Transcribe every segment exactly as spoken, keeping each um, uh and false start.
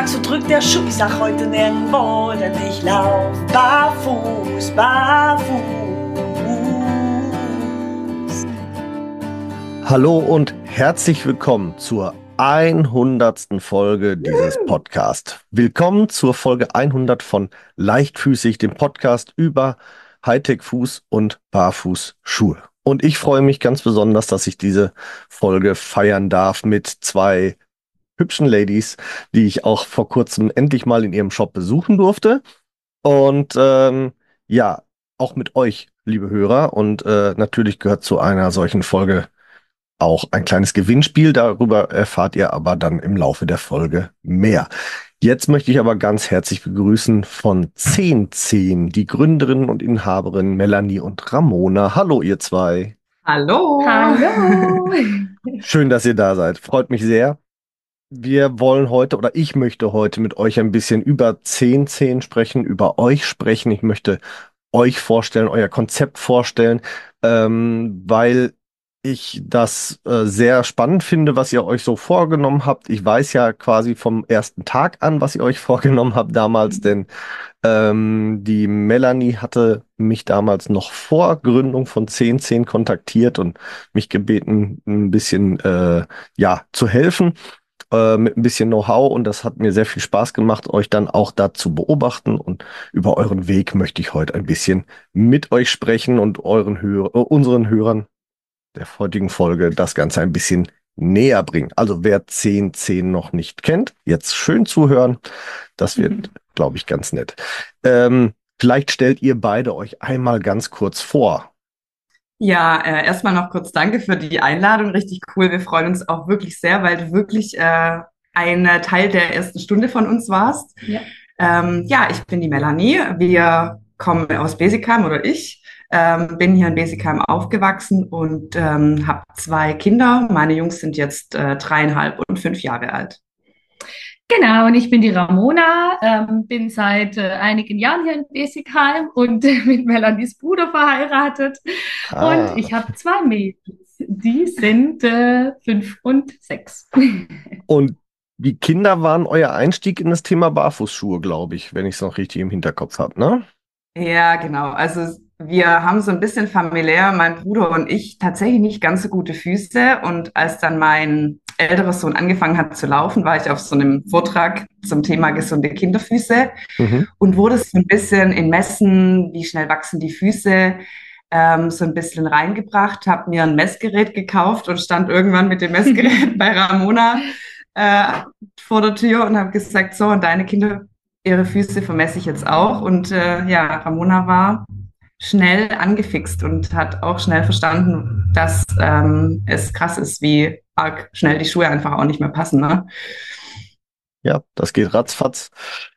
Tag, so drückt der Schuh. Ich sag heute nirgendwo, denn ich lauf barfuß, barfuß. Hallo und herzlich willkommen zur hundertsten Folge dieses Podcasts. Willkommen zur Folge hundert von Leichtfüßig, dem Podcast über Hightech-Fuß- und Barfußschuhe. Und ich freue mich ganz besonders, dass ich diese Folge feiern darf mit zwei hübschen Ladies, die ich auch vor kurzem endlich mal in ihrem Shop besuchen durfte. Und ähm, ja, auch mit euch, liebe Hörer. Und äh, natürlich gehört zu einer solchen Folge auch ein kleines Gewinnspiel. Darüber erfahrt ihr aber dann im Laufe der Folge mehr. Jetzt möchte ich aber ganz herzlich begrüßen von zehn zehn die Gründerin und Inhaberin Melanie und Ramona. Hallo, ihr zwei. Hallo. Hallo. Schön, dass ihr da seid. Freut mich sehr. Wir wollen heute oder ich möchte heute mit euch ein bisschen über zehn zehn sprechen, über euch sprechen. Ich möchte euch vorstellen, euer Konzept vorstellen, ähm, weil ich das äh, sehr spannend finde, was ihr euch so vorgenommen habt. Ich weiß ja quasi vom ersten Tag an, was ihr euch vorgenommen habt damals, denn ähm, die Melanie hatte mich damals noch vor Gründung von zehn zehn kontaktiert und mich gebeten, ein bisschen äh, ja zu helfen äh, mit ein bisschen Know-how, und das hat mir sehr viel Spaß gemacht, euch dann auch da zu beobachten, und über euren Weg möchte ich heute ein bisschen mit euch sprechen und euren Hör äh, unseren Hörern der heutigen Folge das Ganze ein bisschen näher bringen. Also wer zehn zehn noch nicht kennt, jetzt schön zuhören. Das wird, glaube ich, ganz nett. Ähm, vielleicht stellt ihr beide euch einmal ganz kurz vor. Ja, äh, erstmal noch kurz danke für die Einladung. Richtig cool. Wir freuen uns auch wirklich sehr, weil du wirklich äh, ein Teil der ersten Stunde von uns warst. Ja. Ähm, ja, ich bin die Melanie. Wir kommen aus Besigheim, oder ich ähm, bin hier in Besigheim aufgewachsen und ähm, habe zwei Kinder. Meine Jungs sind jetzt äh, dreieinhalb und fünf Jahre alt. Genau, und ich bin die Ramona, ähm, bin seit äh, einigen Jahren hier in Besigheim und äh, mit Melanies Bruder verheiratet. Ah. Und ich habe zwei Mädels, die sind äh, fünf und sechs. Und die Kinder waren euer Einstieg in das Thema Barfußschuhe, glaube ich, wenn ich es noch richtig im Hinterkopf habe, ne? Ja, genau. Also wir haben so ein bisschen familiär, mein Bruder und ich, tatsächlich nicht ganz so gute Füße. Und als dann mein älterer Sohn angefangen hat zu laufen, war ich auf so einem Vortrag zum Thema gesunde Kinderfüße Mhm. und wurde so ein bisschen in Messen, wie schnell wachsen die Füße, ähm, so ein bisschen reingebracht, habe mir ein Messgerät gekauft und stand irgendwann mit dem Messgerät bei Ramona äh, vor der Tür und habe gesagt, so, und deine Kinder, ihre Füße vermesse ich jetzt auch. Und äh, ja, Ramona war schnell angefixt und hat auch schnell verstanden, dass ähm, es krass ist, wie arg schnell die Schuhe einfach auch nicht mehr passen, ne? Ja, das geht ratzfatz.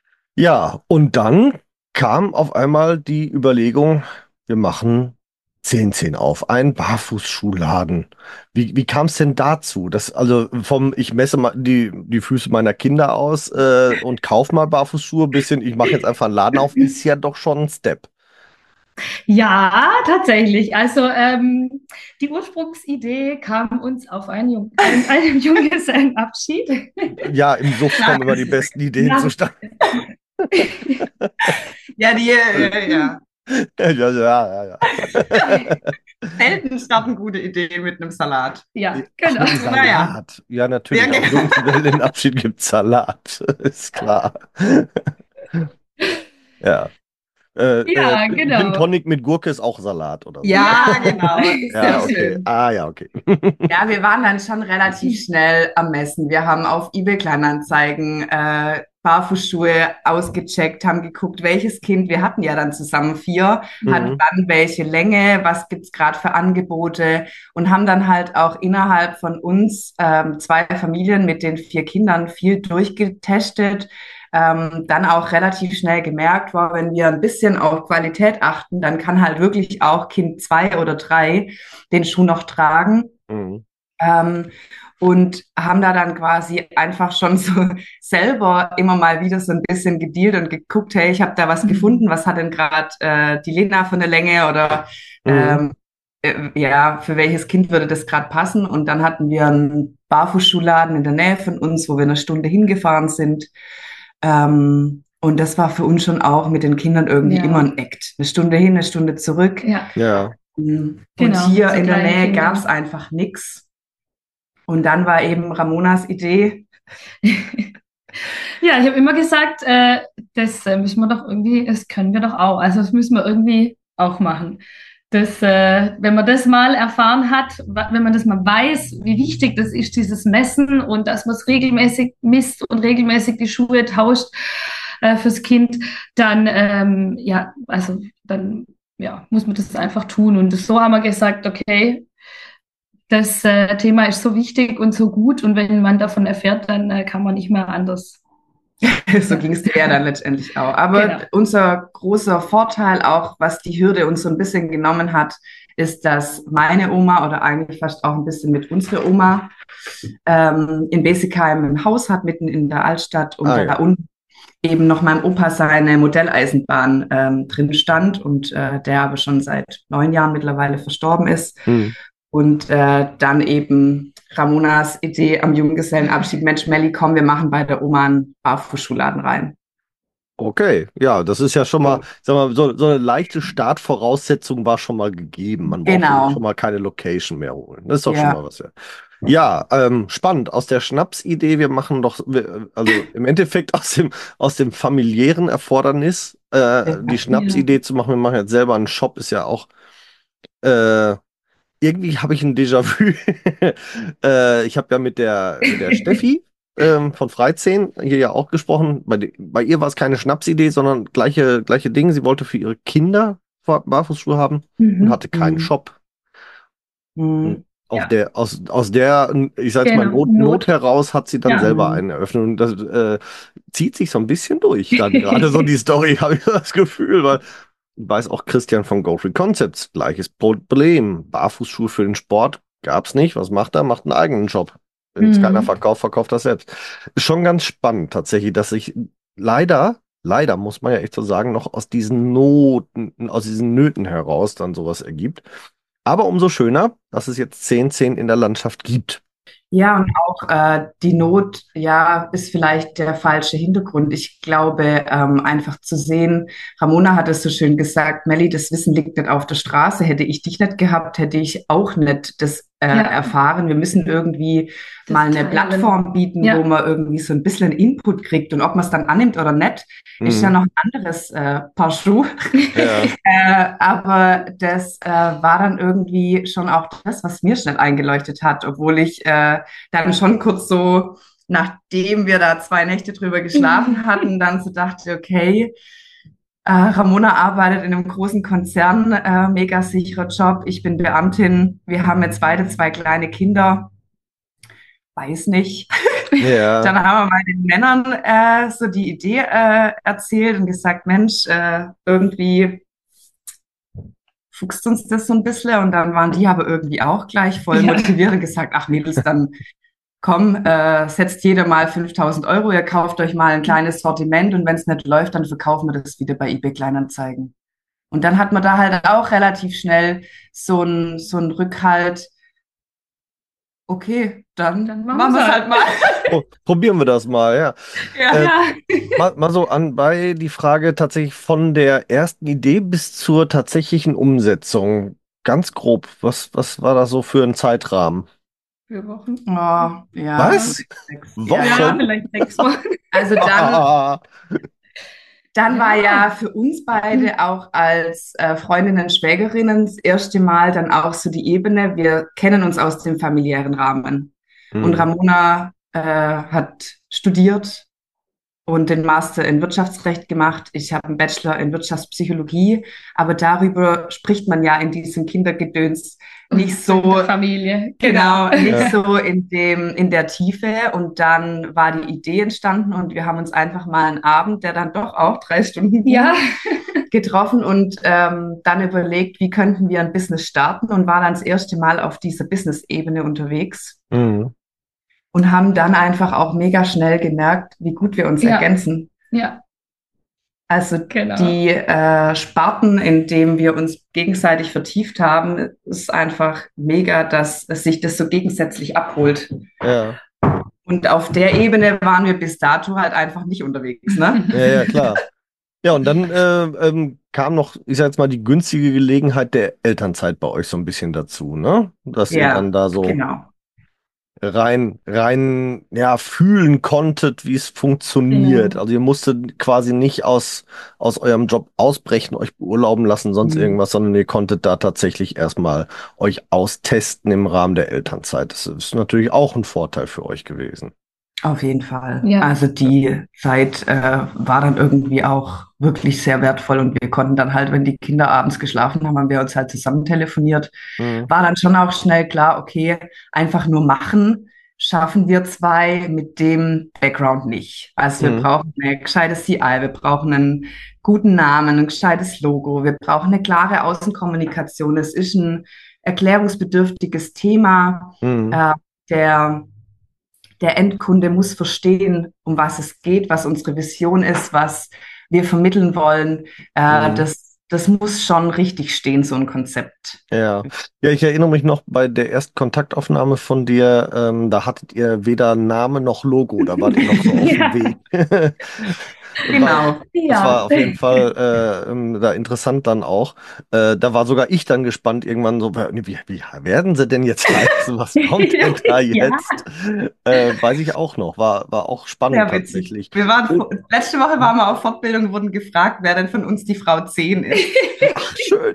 Ja, und dann kam auf einmal die Überlegung, wir machen zehn zehn auf, einen Barfußschuhladen. Wie, wie kam es denn dazu? Das, also vom ich messe mal die, die Füße meiner Kinder aus äh, und kauf mal Barfußschuhe, bis hin, ich mache jetzt einfach einen Laden auf, ist ja doch schon ein Step. Ja, tatsächlich. Also ähm, die Ursprungsidee kam uns auf einen, Jung einem, einem Junggesellenabschied. Ja, im Suff kommen immer die besten Ideen Ja. zustande. Ja, die, äh, ja. Ja, ja, ja, ja. Selten starten gute Ideen mit einem Salat. Ja, genau. Ach, Salat. Naja. Ja, natürlich. Ja, Am Junggesellenabschied gibt Salat. Ist klar. Ja. Äh, Ja, äh, genau. Gin Tonic mit Gurke ist auch Salat, oder so? Ja, genau. Ja, Sehr okay. schön. Ah, ja, okay. Ja, wir waren dann schon relativ schnell am Messen. Wir haben auf eBay Kleinanzeigen äh, Barfußschuhe ausgecheckt, haben geguckt, welches Kind, wir hatten ja dann zusammen vier, Mhm. hat wann welche Länge, was gibt's gerade für Angebote, und haben dann halt auch innerhalb von uns ähm, zwei Familien mit den vier Kindern viel durchgetestet. Ähm, dann auch relativ schnell gemerkt, war, wenn wir ein bisschen auf Qualität achten, dann kann halt wirklich auch Kind zwei oder drei den Schuh noch tragen. Mhm. Ähm, und haben da dann quasi einfach schon so selber immer mal wieder so ein bisschen gedealt und geguckt, hey, ich habe da was gefunden, was hat denn gerade äh, die Lena für eine Länge, oder Mhm. ähm, äh, ja, für welches Kind würde das gerade passen? Und dann hatten wir einen Barfußschuhladen in der Nähe von uns, wo wir eine Stunde hingefahren sind. Ähm, und das war für uns schon auch mit den Kindern irgendwie Ja. immer ein Act. Eine Stunde hin, eine Stunde zurück. Ja, Ja. Und Genau, hier so in der kleine Nähe Kinder. gab es einfach nichts. Und dann war eben Ramonas Idee, Ja, ich habe immer gesagt, äh, das äh, müssen wir doch irgendwie, das können wir doch auch. Also das müssen wir irgendwie auch machen. Das, äh, wenn man das mal erfahren hat, wa- wenn man das mal weiß, wie wichtig das ist, dieses Messen und dass man es regelmäßig misst und regelmäßig die Schuhe tauscht äh, fürs Kind, dann ähm, ja, also dann ja, muss man das einfach tun. Und so haben wir gesagt, okay, das äh, Thema ist so wichtig und so gut und wenn man davon erfährt, dann äh, kann man nicht mehr anders. so Ja. ging es dir ja dann letztendlich auch. Aber Genau. unser großer Vorteil auch, was die Hürde uns so ein bisschen genommen hat, ist, dass meine Oma oder eigentlich fast auch ein bisschen mit unserer Oma ähm, in Besigheim ein Haus hat, mitten in der Altstadt und Ah, da ja. unten eben noch meinem Opa seine Modelleisenbahn ähm, drin stand und äh, der aber schon seit neun Jahren mittlerweile verstorben ist. Hm. Und äh, dann eben Ramonas Idee am Junggesellenabschied, Mensch, Melli, komm, wir machen bei der Oma einen Barfußschuhladen rein. Okay, ja, das ist ja schon mal, sag mal, so, so eine leichte Startvoraussetzung war schon mal gegeben. Man braucht Genau. schon mal keine Location mehr holen. Das ist doch schon Ja. mal was. Ja, ja ähm, spannend. Aus der Schnapsidee, wir machen doch, wir, also im Endeffekt aus dem, aus dem familiären Erfordernis, äh, die Schnapsidee zu machen. Wir machen jetzt selber einen Shop, ist ja auch, äh, irgendwie habe ich ein Déjà-vu. äh, ich habe ja mit der, mit der Steffi ähm, von Freizehn hier ja auch gesprochen. Bei, die- bei ihr war es keine Schnapsidee, sondern gleiche, gleiche Dinge. Sie wollte für ihre Kinder Bar- Barfußschuhe haben und Mhm. hatte keinen Mhm. Shop. Mhm. Und auf Ja. der, aus, aus der, ich sag jetzt mal, Genau, Not, Not. Not heraus hat sie dann Ja. selber Mhm. einen eröffnet. Und das äh, zieht sich so ein bisschen durch. Dann gerade so die Story, habe ich das Gefühl, weil weiß auch Christian von Go Free Concepts, gleiches Problem. Barfußschuhe für den Sport gab's nicht. Was macht er? Macht einen eigenen Job. Wenn es Mhm. keiner verkauft, verkauft das selbst. Ist schon ganz spannend tatsächlich, dass sich leider, leider muss man ja echt so sagen, noch aus diesen Noten, aus diesen Nöten heraus dann sowas ergibt. Aber umso schöner, dass es jetzt zehn zehn in der Landschaft gibt. Ja, und auch äh, die Not, ja, ist vielleicht der falsche Hintergrund. Ich glaube, ähm, einfach zu sehen, Ramona hat es so schön gesagt, Melli, das Wissen liegt nicht auf der Straße. Hätte ich dich nicht gehabt, hätte ich auch nicht das äh, Ja. erfahren. Wir müssen irgendwie Das mal eine teilen. Plattform bieten, Ja. wo man irgendwie so ein bisschen Input kriegt. Und ob man es dann annimmt oder nicht, ist ja Mhm. noch ein anderes äh, Paar Schuhe. Ja. Äh, aber das äh, war dann irgendwie schon auch das, was mir schnell eingeleuchtet hat, obwohl ich äh, dann schon kurz so, nachdem wir da zwei Nächte drüber geschlafen hatten, dann so dachte, okay, äh, Ramona arbeitet in einem großen Konzern, äh, mega sicherer Job, ich bin Beamtin, wir haben jetzt beide zwei kleine Kinder, weiß nicht. Ja. Dann haben wir mal den Männern äh, so die Idee äh, erzählt und gesagt, Mensch, äh, irgendwie fuchst uns das so ein bisschen und dann waren die aber irgendwie auch gleich voll Ja. motiviert und gesagt, ach Mädels, dann komm, äh, setzt jeder mal fünftausend Euro, ihr kauft euch mal ein kleines Sortiment und wenn es nicht läuft, dann verkaufen wir das wieder bei eBay Kleinanzeigen. Und dann hat man da halt auch relativ schnell so ein so ein Rückhalt. Okay, dann, Dann machen machen wir es wir's halt mal. Pro- Probieren wir das mal, ja. Ja. Äh, Ja. Mal, mal so anbei die Frage tatsächlich von der ersten Idee bis zur tatsächlichen Umsetzung. Ganz grob, was, was war das so für ein Zeitrahmen? Vier Wochen. Oh, ja. Was? Sechs. Wochen? Ja, Ja, ja. vielleicht sechs Wochen. Also dann, Ah, dann war Ja. ja für uns beide auch als äh, Freundinnen, Schwägerinnen das erste Mal dann auch so die Ebene, wir kennen uns aus dem familiären Rahmen. Und hm. Ramona äh, hat studiert und den Master in Wirtschaftsrecht gemacht. Ich habe einen Bachelor in Wirtschaftspsychologie, aber darüber spricht man ja in diesem Kindergedöns nicht In so, der Familie. genau, nicht Ja. so in dem, in der Tiefe. Und dann war die Idee entstanden und wir haben uns einfach mal einen Abend, der dann doch auch drei Stunden ging, Ja. getroffen und ähm, dann überlegt, wie könnten wir ein Business starten und war dann das erste Mal auf dieser Business-Ebene unterwegs Hm. und haben dann einfach auch mega schnell gemerkt, wie gut wir uns Ja. ergänzen. Ja, Also genau. die äh, Sparten, in denen wir uns gegenseitig vertieft haben, ist einfach mega, dass es sich das so gegensätzlich abholt. Ja. Und auf der Ebene waren wir bis dato halt einfach nicht unterwegs, ne? Ja, ja, klar. Ja, und dann äh, ähm, kam noch, ich sag jetzt mal, die günstige Gelegenheit der Elternzeit bei euch so ein bisschen dazu, ne? Dass ihr dann Ja, da so genau. rein, rein, ja, fühlen konntet, wie es funktioniert. Genau. Also ihr musstet quasi nicht aus, aus eurem Job ausbrechen, euch beurlauben lassen, sonst Mhm. irgendwas, sondern ihr konntet da tatsächlich erstmal euch austesten im Rahmen der Elternzeit. Das ist natürlich auch ein Vorteil für euch gewesen. Auf jeden Fall. Ja. Also die Zeit äh, war dann irgendwie auch wirklich sehr wertvoll und wir konnten dann halt, wenn die Kinder abends geschlafen haben, haben wir uns halt zusammen telefoniert. Mhm. War dann schon auch schnell klar, okay, einfach nur machen schaffen wir zwei mit dem Background nicht. Also wir Mhm. brauchen eine gescheite C I, wir brauchen einen guten Namen, ein gescheites Logo, wir brauchen eine klare Außenkommunikation. Es ist ein erklärungsbedürftiges Thema. Mhm. Äh, der Der Endkunde muss verstehen, um was es geht, was unsere Vision ist, was wir vermitteln wollen. Äh, Mhm. das, das muss schon richtig stehen, so ein Konzept. Ja. Ja, ich erinnere mich noch bei der ersten Kontaktaufnahme von dir, ähm, da hattet ihr weder Name noch Logo, da wart ihr noch so auf dem Ja. Weg. Das war, Genau. das war Ja. auf jeden Fall äh, ähm, da interessant dann auch. Äh, da war sogar ich dann gespannt irgendwann so, wie, wie werden sie denn jetzt heißen? Was kommt denn da Ja. jetzt? Äh, weiß ich auch noch. War, war auch spannend Sehr witzig. tatsächlich. Wir waren, Und, vor- letzte Woche waren wir auf Fortbildung und wurden gefragt, wer denn von uns die Frau zehn ist. ach, schön.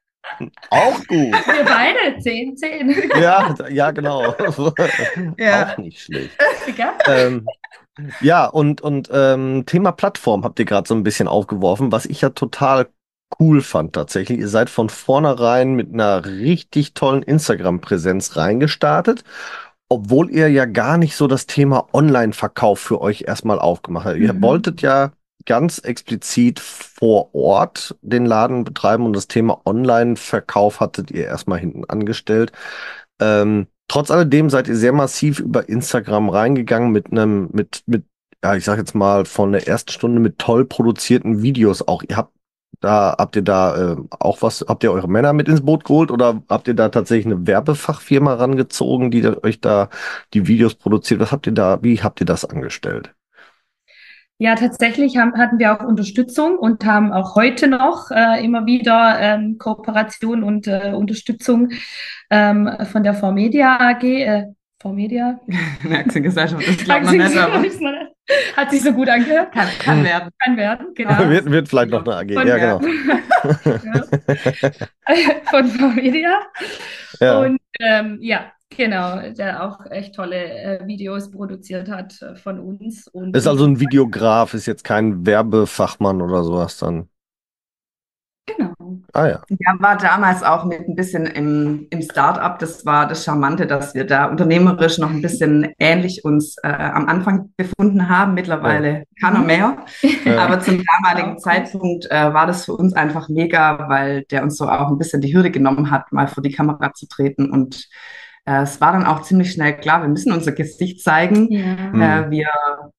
Auch gut. Wir beide, zehn, zehn. Ja, ja, genau. Ja. Auch nicht schlecht. Gell? Ähm, ja, und, und ähm, Thema Plattform habt ihr gerade so ein bisschen aufgeworfen, was ich ja total cool fand tatsächlich. Ihr seid von vornherein mit einer richtig tollen Instagram-Präsenz reingestartet, obwohl ihr ja gar nicht so das Thema Online-Verkauf für euch erstmal aufgemacht habt. Ihr Mhm. wolltet ja ganz explizit vor Ort den Laden betreiben und das Thema Online-Verkauf hattet ihr erstmal hinten angestellt. Ähm, trotz alledem seid ihr sehr massiv über Instagram reingegangen mit einem, mit, mit, ja, ich sag jetzt mal, von der ersten Stunde mit toll produzierten Videos auch. Ihr habt da, habt ihr da äh, auch was, habt ihr eure Männer mit ins Boot geholt oder habt ihr da tatsächlich eine Werbefachfirma rangezogen, die da, euch da die Videos produziert? Was habt ihr da, wie habt ihr das angestellt? Ja, tatsächlich haben, hatten wir auch Unterstützung und haben auch heute noch äh, immer wieder ähm, Kooperation und äh, Unterstützung ähm, von der V Media A G. Äh, V Media? Eine Aktiengesellschaft, das glaubt man nicht, aber Hat sich so gut angehört. kann, kann werden. Kann werden, genau. Ja. Wird, wird vielleicht noch eine A G, Von ja, wer? genau. Ja. Von V Media. Ja. Und ähm, ja, genau, der auch echt tolle äh, Videos produziert hat äh, von uns. Und Ist also ein Videograf, ist jetzt kein Werbefachmann oder sowas dann. genau. Ah ja. Ja, war damals auch mit ein bisschen im, im Start-up. Das war das Charmante, dass wir da unternehmerisch noch ein bisschen ähnlich uns äh, am Anfang befunden haben. Mittlerweile keiner mehr. Ja. Aber zum damaligen Zeitpunkt äh, war das für uns einfach mega, weil der uns so auch ein bisschen die Hürde genommen hat, mal vor die Kamera zu treten. Und äh, es war dann auch ziemlich schnell klar, wir müssen unser Gesicht zeigen. Ja. Mhm. Äh, wir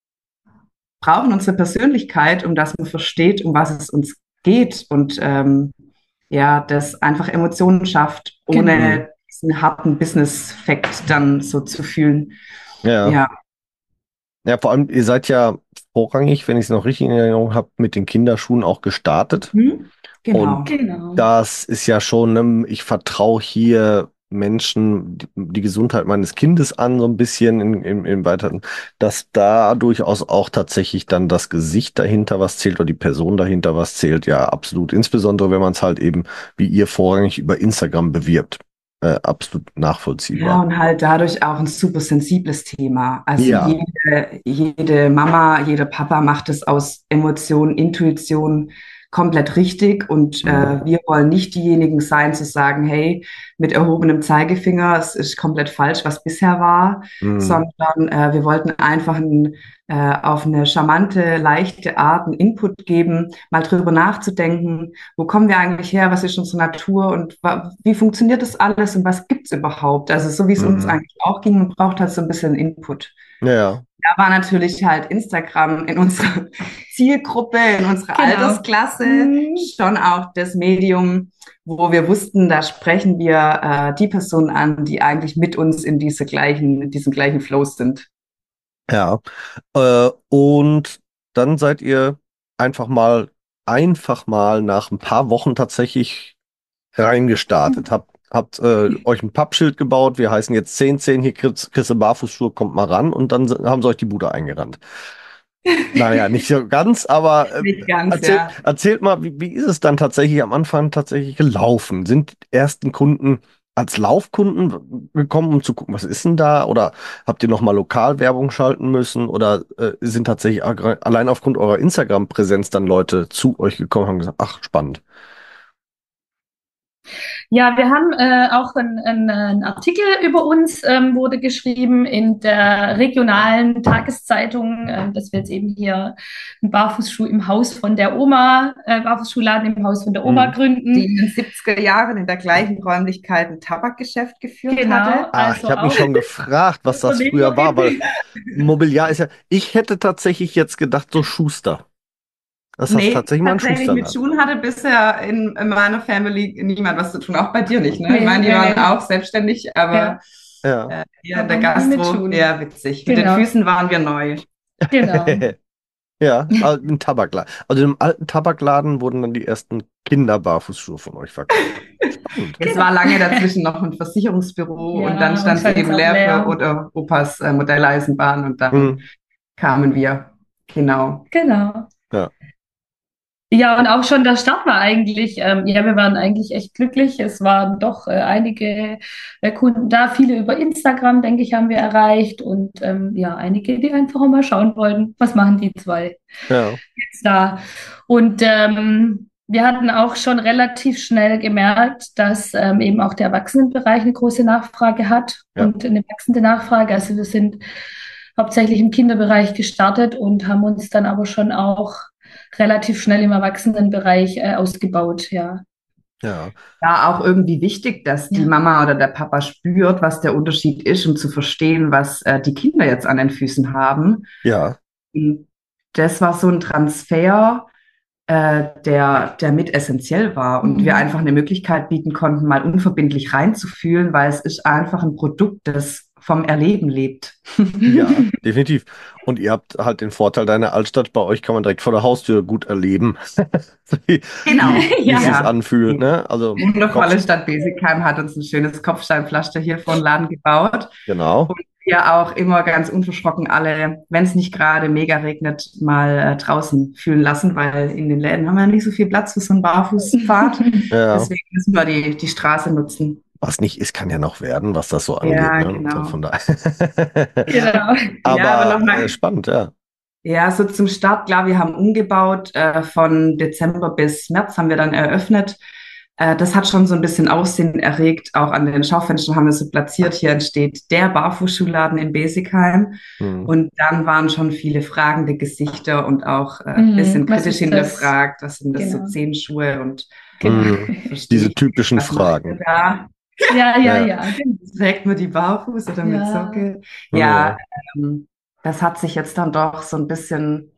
brauchen unsere Persönlichkeit, um dass man versteht, um was es uns geht. Und ähm, ja, das einfach Emotionen schafft, ohne Genau. diesen harten Business-Fact dann so zu fühlen. Ja. Ja, Ja, vor allem, ihr seid ja vorrangig, wenn ich es noch richtig in Erinnerung habe, mit den Kinderschuhen auch gestartet. hm? Genau. Und Genau. das ist ja schon, ne, ich vertraue hier Menschen die, die Gesundheit meines Kindes an, so ein bisschen in, im, im Weiteren, dass da durchaus auch tatsächlich dann das Gesicht dahinter was zählt oder die Person dahinter was zählt. Ja, absolut. Insbesondere, wenn man es halt eben, wie ihr vorrangig über Instagram bewirbt. Äh, absolut Ja, nachvollziehbar. und halt dadurch auch ein super sensibles Thema. Also Ja. jede, jede Mama, jeder Papa macht es aus Emotion, Intuition komplett richtig. Und äh, wir wollen nicht diejenigen sein, zu sagen, hey, mit erhobenem Zeigefinger, es ist komplett falsch, was bisher war, Mhm. sondern äh, wir wollten einfach ein, äh, auf eine charmante, leichte Art einen Input geben, mal drüber nachzudenken, wo kommen wir eigentlich her, was ist unsere Natur und wa- wie funktioniert das alles und was gibt's überhaupt? Also so wie es uns Mhm. eigentlich auch ging, man braucht halt so ein bisschen Input. Ja, ja. Da war natürlich halt Instagram in unserer Zielgruppe, in unserer Genau. Altersklasse Mhm. schon auch das Medium, wo wir wussten, da sprechen wir äh, die Personen an, die eigentlich mit uns in diese gleichen, in diesem gleichen Flow sind. Ja. Äh, und dann seid ihr einfach mal, einfach mal nach ein paar Wochen tatsächlich reingestartet. Habt, habt äh, euch ein Pappschild gebaut. Wir heißen jetzt zehn zehn, hier kriegst, kriegst du Barfußschuhe, kommt mal ran. Und dann s- haben sie euch die Bude eingerannt. Naja, nicht so ganz, aber äh, Nicht ganz, erzählt, ja. erzählt mal, wie, wie ist es dann tatsächlich am Anfang tatsächlich gelaufen? Sind die ersten Kunden als Laufkunden gekommen, um zu gucken, was ist denn da? Oder habt ihr nochmal Lokalwerbung schalten müssen? Oder äh, sind tatsächlich agra- allein aufgrund eurer Instagram-Präsenz dann Leute zu euch gekommen und haben gesagt, ach, spannend. Ja, wir haben äh, auch ein, ein, ein Artikel über uns ähm, wurde geschrieben in der regionalen Tageszeitung, äh, dass wir jetzt eben hier einen Barfußschuh im Haus von der Oma, äh, Barfußschuhladen im Haus von der Oma Mhm. Die gründen. in den siebziger Jahren in der gleichen Räumlichkeit ein Tabakgeschäft geführt Genau, hatte. Ach, ich also habe mich auch schon gefragt, was das früher war, weil Unternehmerin. Mobiliar ist ja, ich hätte tatsächlich jetzt gedacht, so Schuster. Das ist Nee, tatsächlich mal ein tatsächlich mit Schusterladen. Schuhen hatte bisher in, in meiner Family niemand was zu tun, auch bei dir nicht, ne? Ich Nee, meine, die nee, waren nee. auch selbstständig, aber Ja, Ja. äh, ja, aber der nie mit Gastro, Schuhen. eher witzig. Mit den Genau, Füßen waren wir neu. genau. Ja, al- ein Tabakladen. Also im alten Tabakladen wurden dann die ersten Kinderbarfußschuhe von euch verkauft. Spannend. Es Genau. war lange dazwischen noch ein Versicherungsbüro und dann Ja, und stand es stand es eben auch leer für leer. oder Opas äh, Modelleisenbahn und dann Hm, kamen wir. Genau. Genau. ja, Ja, und auch schon der Start war eigentlich, ähm, ja, wir waren eigentlich echt glücklich. Es waren doch äh, einige äh, Kunden da, viele über Instagram, denke ich, haben wir erreicht und ähm, ja, einige, die einfach mal schauen wollten, was machen die zwei ja, jetzt da. Und ähm, wir hatten auch schon relativ schnell gemerkt, dass ähm, eben auch der Erwachsenenbereich eine große Nachfrage hat ja. und eine wachsende Nachfrage. Also wir sind hauptsächlich im Kinderbereich gestartet und haben uns dann aber schon auch relativ schnell im Erwachsenenbereich äh, ausgebaut, ja. Ja, Ja, auch irgendwie wichtig, dass die Ja. Mama oder der Papa spürt, was der Unterschied ist, um zu verstehen, was äh, die Kinder jetzt an den Füßen haben. ja, Und das war so ein Transfer, äh, der, der mit essentiell war und wir Mhm. einfach eine Möglichkeit bieten konnten, mal unverbindlich reinzufühlen, weil es ist einfach ein Produkt, das vom Erleben lebt. ja, definitiv. Und ihr habt halt den Vorteil deiner Altstadt, bei euch kann man direkt vor der Haustür gut erleben, wie, Genau. wie, wie es Ja. sich Ja. anfühlt, Die ne? Also, wundervolle Kopf, Stadt Besigheim hat uns ein schönes Kopfsteinpflaster hier vor den Laden gebaut. genau. Und wir auch immer ganz unverschrocken alle, wenn es nicht gerade mega regnet, mal äh, draußen fühlen lassen, weil in den Läden haben wir nicht so viel Platz für so einen Barfußpfad. Ja. Deswegen müssen wir die, die Straße nutzen. Was nicht ist, kann ja noch werden, was das so angeht, Ja, ne? Von, von genau. daher. Genau. Ja, aber Aber äh, nochmal, spannend, ja. ja, so zum Start, klar, wir haben umgebaut, äh, von Dezember bis März haben wir dann eröffnet. Äh, das hat schon so ein bisschen Aussehen erregt. Auch an den Schaufenstern haben wir so platziert. Hier entsteht der Barfußschuhladen in Besigheim. Hm. Und dann waren schon viele fragende Gesichter und auch äh, ein Mhm, bisschen was kritisch ist das? hinterfragt. Was sind das so Genau. Zehenschuhe und Genau. Hm. verstehe Diese ich, typischen was macht ihr Fragen. da? Ja, ja, Ja. ja. Genau. Trägt man die barfuß oder mit Ja. Socke? Ja. Ja, ähm, das hat sich jetzt dann doch so ein bisschen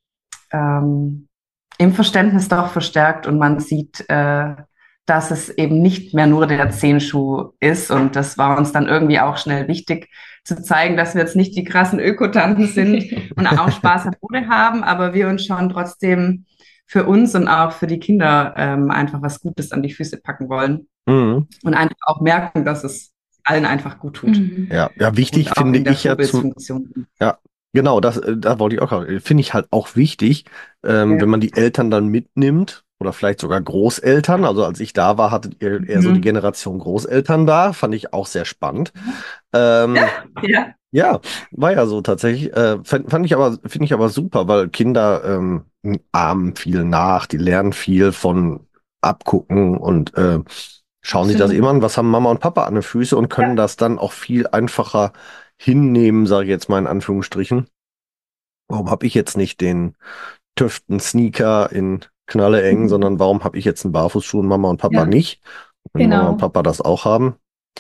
ähm, im Verständnis doch verstärkt und man sieht, äh, dass es eben nicht mehr nur der Zehenschuh ist. Und das war uns dann irgendwie auch schnell wichtig zu zeigen, dass wir jetzt nicht die krassen Ökotanten sind und auch Spaß am Mode haben, aber wir uns schon trotzdem für uns und auch für die Kinder ähm, einfach was Gutes an die Füße packen wollen Hm. und einfach auch merken, dass es allen einfach gut tut. Mhm. Ja, ja, wichtig Und auch finde in der ich ja zum, Vorbildsfunktion. ja, genau, das, äh, da wollte ich auch, gerade- finde ich halt auch wichtig, ähm, Ja. wenn man die Eltern dann mitnimmt oder vielleicht sogar Großeltern. Also als ich da war, hattet ihr eher so die Mhm. Generation Großeltern da, fand ich auch sehr spannend. Ähm, Ja. ja, war ja so tatsächlich. Äh, fand, fand ich aber, finde ich aber super, weil Kinder ähm, ahmen viel nach, die lernen viel von Abgucken und äh, schauen sich das Absolut. immer an, was haben Mama und Papa an den Füßen und können das dann auch viel einfacher hinnehmen, sage ich jetzt mal in Anführungsstrichen. Warum habe ich jetzt nicht den Tüften Sneaker in Knalle eng, sondern warum habe ich jetzt einen Barfußschuh und Mama und Papa Ja, nicht? Wenn Mama und genau. Papa das auch haben,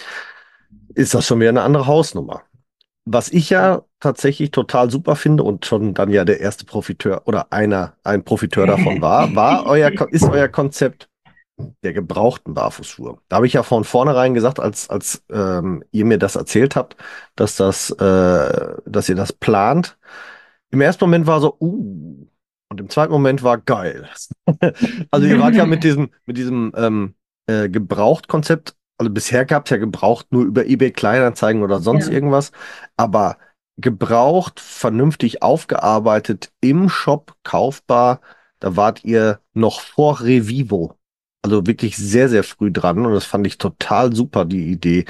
ist das schon wieder eine andere Hausnummer. Was ich ja tatsächlich total super finde und schon dann ja der erste Profiteur oder einer, ein Profiteur davon war, war euer, Ko- ist euer Konzept der gebrauchten Barfußschuhe. Da habe ich ja von vornherein gesagt, als, als ähm, ihr mir das erzählt habt, dass das, äh, dass ihr das plant. Im ersten Moment war so, uh, und im zweiten Moment war geil. Also ihr wart ja mit diesem, mit diesem ähm, äh, Gebraucht-Konzept, also bisher gab es ja gebraucht nur über eBay Kleinanzeigen oder sonst Ja. irgendwas, aber gebraucht, vernünftig aufgearbeitet, im Shop kaufbar, da wart ihr noch vor Revivo. Also wirklich sehr, sehr früh dran und das fand ich total super, die Idee.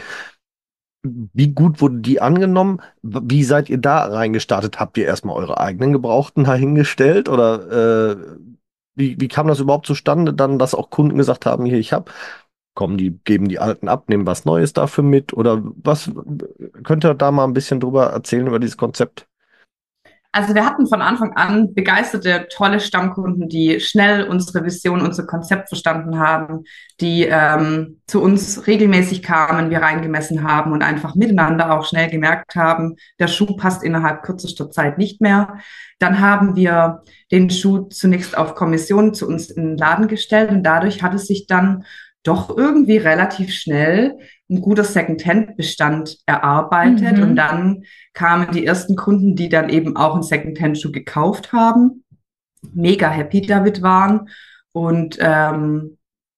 Wie gut wurde die angenommen? Wie seid ihr da reingestartet? Habt ihr erstmal eure eigenen Gebrauchten dahingestellt oder äh, wie, wie kam das überhaupt zustande, dann, dass auch Kunden gesagt haben, hier, ich hab, kommen die, geben die alten ab, nehmen was Neues dafür mit oder was, könnt ihr da mal ein bisschen drüber erzählen über dieses Konzept? Also wir hatten von Anfang an begeisterte, tolle Stammkunden, die schnell unsere Vision, unser Konzept verstanden haben, die ähm, zu uns regelmäßig kamen, wir reingemessen haben und einfach miteinander auch schnell gemerkt haben, der Schuh passt innerhalb kürzester Zeit nicht mehr. Dann haben wir den Schuh zunächst auf Kommission zu uns in den Laden gestellt und dadurch hat es sich dann doch irgendwie relativ schnell ein guter Secondhand-Bestand erarbeitet. Mhm. Und dann kamen die ersten Kunden, die dann eben auch einen Secondhand-Schuh gekauft haben, mega happy damit waren. Und ähm,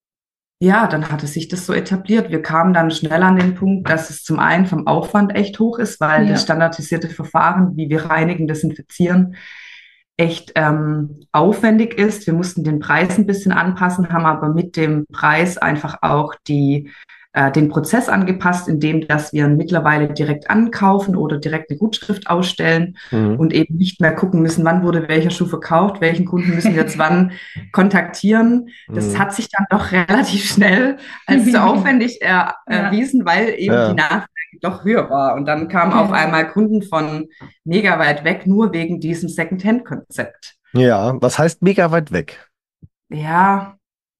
ja, dann hatte sich das so etabliert. Wir kamen dann schnell an den Punkt, dass es zum einen vom Aufwand echt hoch ist, weil Ja. das standardisierte Verfahren, wie wir reinigen, desinfizieren, echt ähm, aufwendig ist. Wir mussten den Preis ein bisschen anpassen, haben aber mit dem Preis einfach auch die, äh, den Prozess angepasst, indem dass wir ihn mittlerweile direkt ankaufen oder direkt eine Gutschrift ausstellen Mhm. und eben nicht mehr gucken müssen, wann wurde welcher Schuh verkauft, welchen Kunden müssen wir jetzt wann kontaktieren. Das Mhm. hat sich dann doch relativ schnell als zu aufwendig er, Ja. erwiesen, weil eben Ja. die Nachfrage doch höher war. Und dann kamen auf Ja. einmal Kunden von mega weit weg, nur wegen diesem Second-Hand-Konzept. Ja, was heißt mega weit weg? Ja,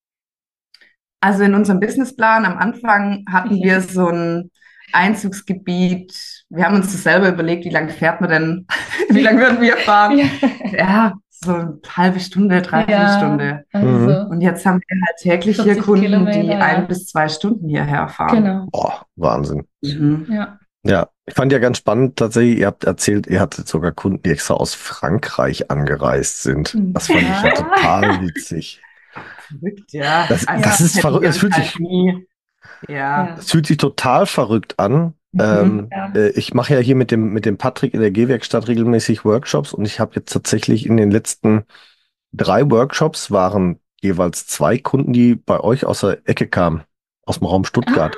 also in unserem Businessplan am Anfang hatten wir so ein Einzugsgebiet. Wir haben uns das selber überlegt, wie lange fährt man denn, wie lange würden wir fahren? Ja. Ja, so eine halbe Stunde, dreiviertel Ja, Stunde. also Und jetzt haben wir halt täglich hier vierzig Kunden, die Kilometer, ja. ein bis zwei Stunden hierher fahren. genau. Boah, Wahnsinn. Mhm. Ja. Ja, ich fand ja ganz spannend tatsächlich, ihr habt erzählt, ihr hattet sogar Kunden, die extra aus Frankreich angereist sind. Das fand ich ja Ja. total witzig. Verrückt, ja. Das, Also das ist hätten verrückt, wir es uns fühlt halt sich, nie, ja. Ja. es fühlt sich total verrückt an. Mhm. Ähm, Ja. äh, ich mache ja hier mit dem, mit dem Patrick in der Gehwerkstatt regelmäßig Workshops und ich habe jetzt tatsächlich in den letzten drei Workshops waren jeweils zwei Kunden, die bei euch aus der Ecke kamen, aus dem Raum Stuttgart.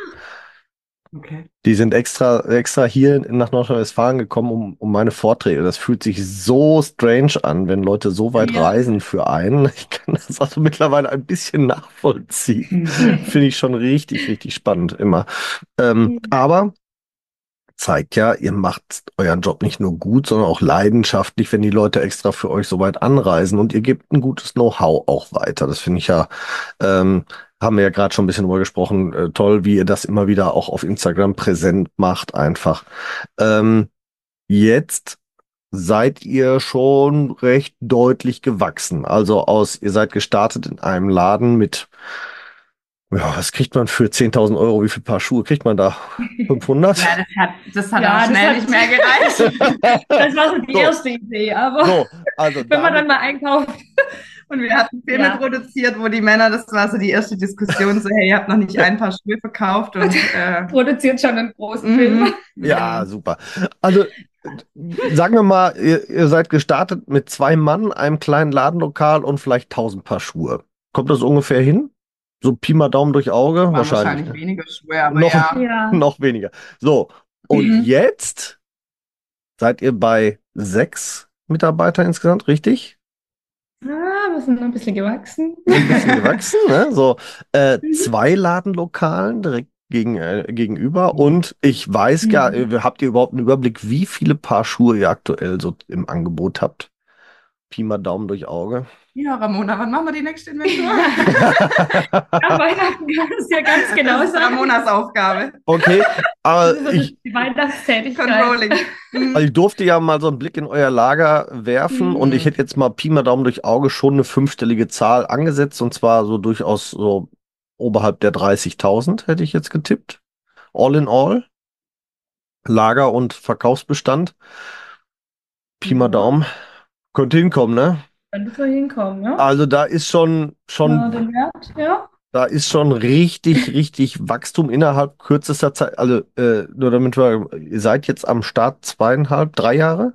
Okay. Die sind extra, extra hier nach Nordrhein-Westfalen gekommen, um, um meine Vorträge. Das fühlt sich so strange an, wenn Leute so weit Ja. reisen für einen. Ich kann das also mittlerweile ein bisschen nachvollziehen. Mhm. Finde ich schon richtig, richtig spannend immer. Ähm, aber zeigt ja, ihr macht euren Job nicht nur gut, sondern auch leidenschaftlich, wenn die Leute extra für euch so weit anreisen und ihr gebt ein gutes Know-how auch weiter. Das finde ich ja, ähm, haben wir ja gerade schon ein bisschen drüber gesprochen, äh, toll, wie ihr das immer wieder auch auf Instagram präsent macht einfach. Ähm, jetzt seid ihr schon recht deutlich gewachsen. Also aus, ihr seid gestartet in einem Laden mit, ja, was kriegt man für zehntausend Euro? Wie viel Paar Schuhe kriegt man da? fünfhundert? Ja, das hat, das hat Ja, auch das schnell hat- nicht mehr gereicht. Das war so die So. erste Idee, aber So, also wenn man damit- dann mal einkauft, Und wir hatten Filme Ja. produziert, wo die Männer, das war so die erste Diskussion, so, hey, ihr habt noch nicht ein Paar Schuhe verkauft und äh, produziert schon einen großen mhm. Film. Ja, super. Also sagen wir mal, ihr, ihr seid gestartet mit zwei Mann, einem kleinen Ladenlokal und vielleicht tausend Paar Schuhe. Kommt das ungefähr hin? So Pi mal Daumen durch Auge? waren Wahrscheinlich. wahrscheinlich weniger Schuhe, aber Noch- ja. Ja. Noch weniger. So, und Mhm. jetzt seid ihr bei sechs Mitarbeiter insgesamt, richtig? Ah, wir sind noch ein bisschen gewachsen. Ein bisschen gewachsen, ne? So, äh, zwei Ladenlokalen direkt gegen, äh, gegenüber und ich weiß gar, Mhm. äh, habt ihr überhaupt einen Überblick, wie viele Paar Schuhe ihr aktuell so im Angebot habt? Pi mal Daumen durch Auge. Ja, Ramona, wann machen wir die nächste Inventur? Am Weihnachten kann es ja ganz genau Das ist sein. Ramonas Aufgabe. Okay, aber Das ist so ich, die Weihnachtstätigkeit. Controlling. Mhm. also ich durfte ja mal so einen Blick in euer Lager werfen Mhm. und ich hätte jetzt mal Pi mal Daumen durch Auge schon eine fünfstellige Zahl angesetzt und zwar so durchaus so oberhalb der dreißigtausend, hätte ich jetzt getippt. All in all. Lager- und Verkaufsbestand. Pi mal Ja, Daumen. Könnte hinkommen, ne? könnte so hinkommen, ja. Also da ist schon, Ja, schon, den Wert, ja. da ist schon richtig, richtig Wachstum innerhalb kürzester Zeit. Also, äh, nur damit wir, ihr seid jetzt am Start zweieinhalb, drei Jahre?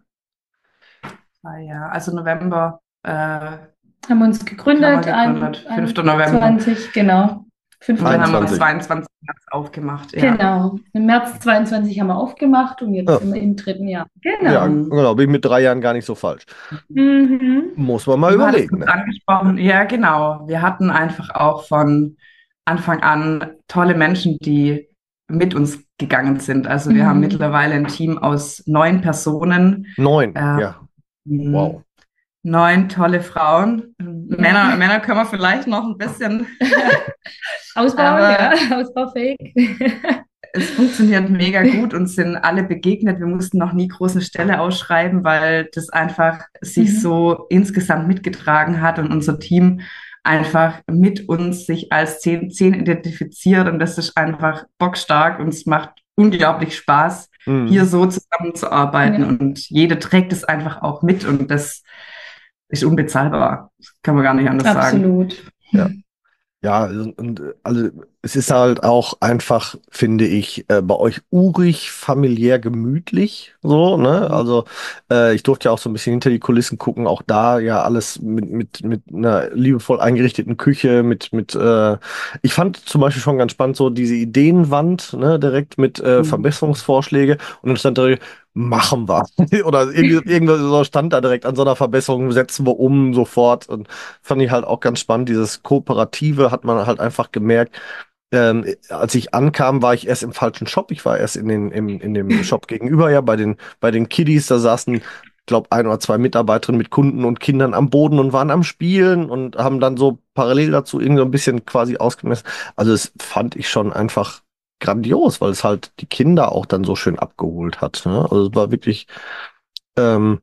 Ah, ja, also November äh, haben Haben wir uns wir gegründet, gegründet, ein, fünfter November. einundzwanzig, genau. Und dann haben wir am einundzwanzig. zweiundzwanzigsten März aufgemacht. Ja. Genau. Im März zweiundzwanzig haben wir aufgemacht und jetzt Ja, sind wir im dritten Jahr. ja, Genau. Mhm. genau, bin ich mit drei Jahren gar nicht so falsch. Mhm. Muss man mal Du hattest überlegen, kurz ne? angesprochen, ja, genau. Wir hatten einfach auch von Anfang an tolle Menschen, die mit uns gegangen sind. Also wir haben Mhm. mittlerweile ein Team aus neun Personen, Neun, äh, ja, wow. neun tolle Frauen. Ja. Männer, Männer können wir vielleicht noch ein bisschen, Ausbauen, aber ja, ausbaufähig. es funktioniert mega gut und sind alle begegnet. Wir mussten noch nie große Stelle ausschreiben, weil das einfach sich Mhm. so insgesamt mitgetragen hat und unser Team einfach mit uns sich als zehn, zehn identifiziert und das ist einfach bockstark und es macht unglaublich Spaß, hier Mhm. so zusammenzuarbeiten Ja, und jede trägt es einfach auch mit und das ist unbezahlbar. Das kann man gar nicht anders sagen. absolut. Ja. Ja, und äh, also es ist halt auch einfach, finde ich, äh, bei euch urig, familiär, gemütlich, so, ne? Mhm. Also äh, ich durfte ja auch so ein bisschen hinter die Kulissen gucken, auch da ja alles mit mit mit einer liebevoll eingerichteten Küche, mit mit äh, ich fand zum Beispiel schon ganz spannend so diese Ideenwand, ne? Direkt mit äh, Mhm. Verbesserungsvorschläge und dann stand da machen wir oder irgendwie irgendwas so stand da direkt an so einer Verbesserung setzen wir um sofort und fand ich halt auch ganz spannend. Dieses Kooperative hat man halt einfach gemerkt. Ähm, als ich ankam, war ich erst im falschen Shop. Ich war erst in den, im, in dem Shop gegenüber, ja, bei den, bei den Kiddies. Da saßen, ich glaube, ein oder zwei Mitarbeiterinnen mit Kunden und Kindern am Boden und waren am Spielen und haben dann so parallel dazu irgendwie so ein bisschen quasi ausgemessen. Also, das fand ich schon einfach grandios, weil es halt die Kinder auch dann so schön abgeholt hat. Ne? Also, es war wirklich, ähm,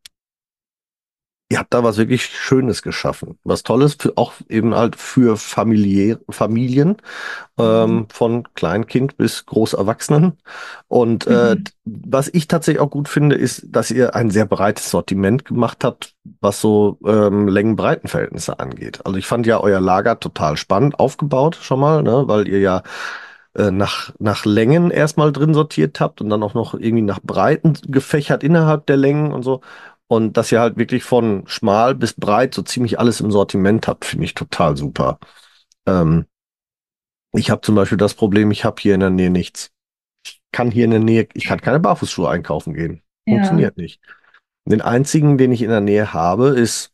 ihr habt da was wirklich Schönes geschaffen. Was Tolles für auch eben halt für familiär, Familien, Mhm. ähm, von Kleinkind bis Großerwachsenen. Und äh, Mhm. was ich tatsächlich auch gut finde, ist, dass ihr ein sehr breites Sortiment gemacht habt, was so ähm, Längen-Breiten-Verhältnisse angeht. Also ich fand ja euer Lager total spannend aufgebaut schon mal, ne, weil ihr ja äh, nach, nach Längen erstmal drin sortiert habt und dann auch noch irgendwie nach Breiten gefächert innerhalb der Längen und so. Und dass ihr halt wirklich von schmal bis breit so ziemlich alles im Sortiment habt, finde ich total super. Ähm, ich habe zum Beispiel das Problem, ich habe hier in der Nähe nichts. Kann hier in der Nähe, ich kann keine Barfußschuhe einkaufen gehen. Ja. Funktioniert nicht. Den einzigen, den ich in der Nähe habe, ist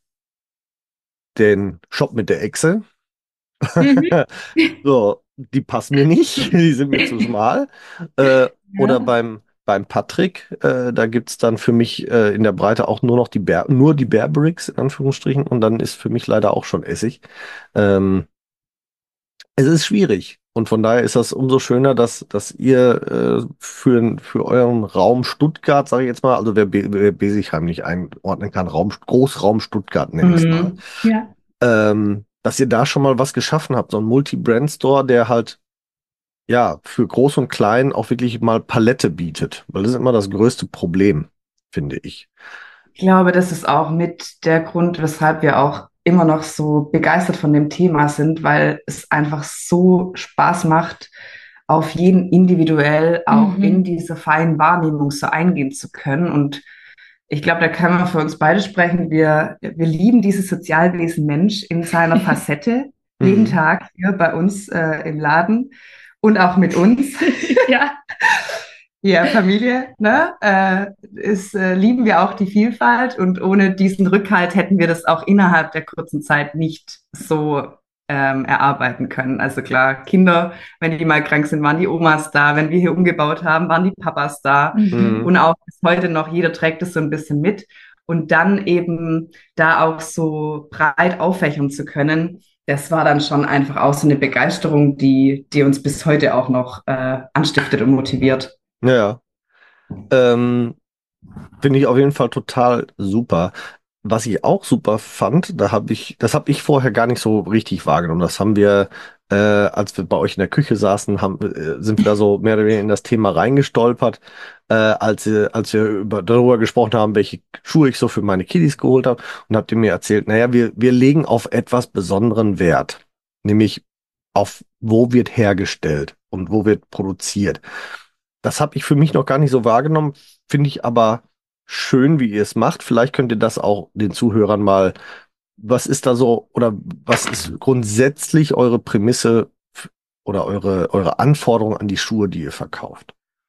den Shop mit der Echse. Mhm. So, die passen mir nicht, die sind mir zu schmal. Äh, oder Ja. beim, beim Patrick, äh, da gibt's dann für mich äh, in der Breite auch nur noch die Bear, nur die Bear Bricks, in Anführungsstrichen, und dann ist für mich leider auch schon Essig. Ähm, es ist schwierig. Und von daher ist das umso schöner, dass, dass ihr äh, für, für euren Raum Stuttgart, sage ich jetzt mal, also wer, Be wer Besigheim nicht einordnen kann, Raum, Großraum Stuttgart nenne ich es mal, Mhm. Ja. ähm, dass ihr da schon mal was geschaffen habt, so ein Multi-Brand-Store, der halt ja für Groß und Klein auch wirklich mal Palette bietet, weil das ist immer das größte Problem, finde ich. Ich glaube, das ist auch mit der Grund, weshalb wir auch immer noch so begeistert von dem Thema sind, weil es einfach so Spaß macht, auf jeden individuell auch in Mhm. dieser feinen Wahrnehmung so eingehen zu können. Und ich glaube, da können wir für uns beide sprechen. Wir, wir lieben dieses Sozialwesen Mensch in seiner Facette, jeden Mhm. Tag hier bei uns äh, im Laden und auch mit uns. Ja. Ja, Familie, ne? Äh, ist, äh, lieben wir auch die Vielfalt und ohne diesen Rückhalt hätten wir das auch innerhalb der kurzen Zeit nicht so ähm, erarbeiten können. Also klar, Kinder, wenn die mal krank sind, waren die Omas da. Wenn wir hier umgebaut haben, waren die Papas da. Mhm. Und auch bis heute noch, jeder trägt es so ein bisschen mit. Und dann eben da auch so breit auffächern zu können, das war dann schon einfach auch so eine Begeisterung, die, die uns bis heute auch noch äh, anstiftet und motiviert. Ja, ähm, finde ich auf jeden Fall total super. was ich auch super fand, da habe ich, das habe ich vorher gar nicht so richtig wahrgenommen. Das haben wir, äh, als wir bei euch in der Küche saßen, haben, äh, sind wir da so mehr oder weniger in das Thema reingestolpert, äh, als, ihr- als wir über, darüber gesprochen haben, welche Schuhe ich so für meine Kiddies geholt habe. Und habt ihr mir erzählt, naja, wir, wir legen auf etwas besonderen Wert, nämlich auf wo wird hergestellt und wo wird produziert. Das habe ich für mich noch gar nicht so wahrgenommen, finde ich aber schön, wie ihr es macht. Vielleicht könnt ihr das auch den Zuhörern mal, was ist da so oder was ist grundsätzlich eure Prämisse f- oder eure, eure Anforderung an die Schuhe, die ihr verkauft?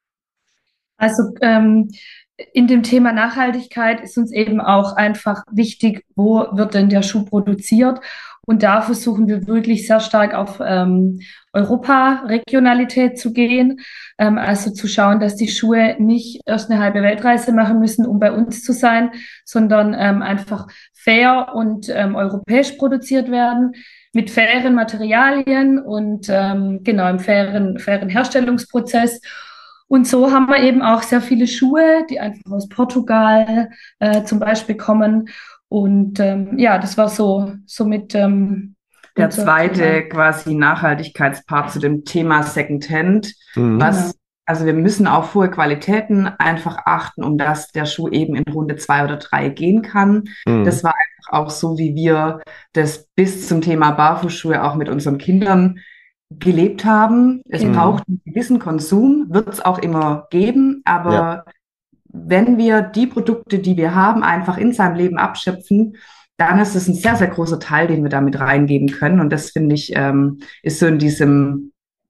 Also ähm, in dem Thema Nachhaltigkeit ist uns eben auch einfach wichtig, wo wird denn der Schuh produziert? Und da versuchen wir wirklich sehr stark auf ähm, Europa-Regionalität zu gehen. Ähm, also zu schauen, dass die Schuhe nicht erst eine halbe Weltreise machen müssen, um bei uns zu sein, sondern ähm, einfach fair und ähm, europäisch produziert werden, mit fairen Materialien und ähm, genau im fairen, fairen Herstellungsprozess. Und so haben wir eben auch sehr viele Schuhe, die einfach aus Portugal äh, zum Beispiel kommen. Und ähm, ja, das war so, so mit ähm, Der unser Thema. zweite quasi Nachhaltigkeitspart zu dem Thema Secondhand, Mhm. was, Genau. also wir müssen auf hohe Qualitäten einfach achten, um dass der Schuh eben in Runde zwei oder drei gehen kann. Mhm. Das war einfach auch so, wie wir das bis zum Thema Barfußschuhe auch mit unseren Kindern gelebt haben. Es Genau. braucht einen gewissen Konsum, wird es auch immer geben, Ja. aber wenn wir die Produkte, die wir haben, einfach in seinem Leben abschöpfen, dann ist es ein sehr, sehr großer Teil, den wir damit reingeben können. Und das finde ich, ähm, ist so in diesem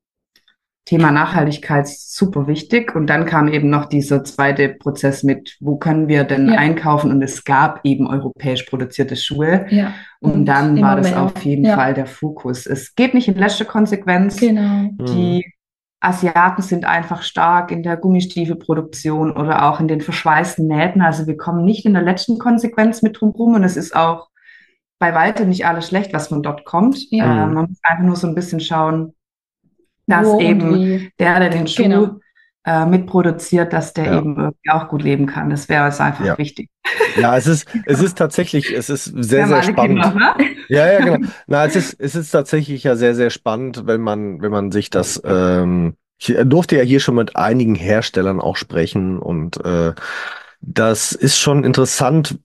Thema Nachhaltigkeit super wichtig. Und dann kam eben noch dieser zweite Prozess mit, wo können wir denn Ja. einkaufen? Und es gab eben europäisch produzierte Schuhe. Ja. Und dann immer war das mehr. auf jeden Ja. Fall der Fokus. Es geht nicht in letzter Konsequenz. Genau. Die Asiaten sind einfach stark in der Gummistiefelproduktion oder auch in den verschweißten Nähten. Also wir kommen nicht in der letzten Konsequenz mit drum rum. Und es ist auch bei weitem nicht alles schlecht, was von dort kommt. Ja. Äh, man muss einfach nur so ein bisschen schauen, dass Wo und eben wie. der, der den Schuh Genau. äh, mitproduziert, dass der Ja. eben irgendwie auch gut leben kann. Das wäre uns einfach Ja. wichtig. Ja, es ist, es ist tatsächlich, es ist Wir sehr, haben sehr alle spannend. Kinder, ne? Ja, ja, genau. Na, es ist, es ist tatsächlich ja sehr, sehr spannend, wenn man, wenn man sich das, ähm, ich durfte ja hier schon mit einigen Herstellern auch sprechen und äh, das ist schon interessant,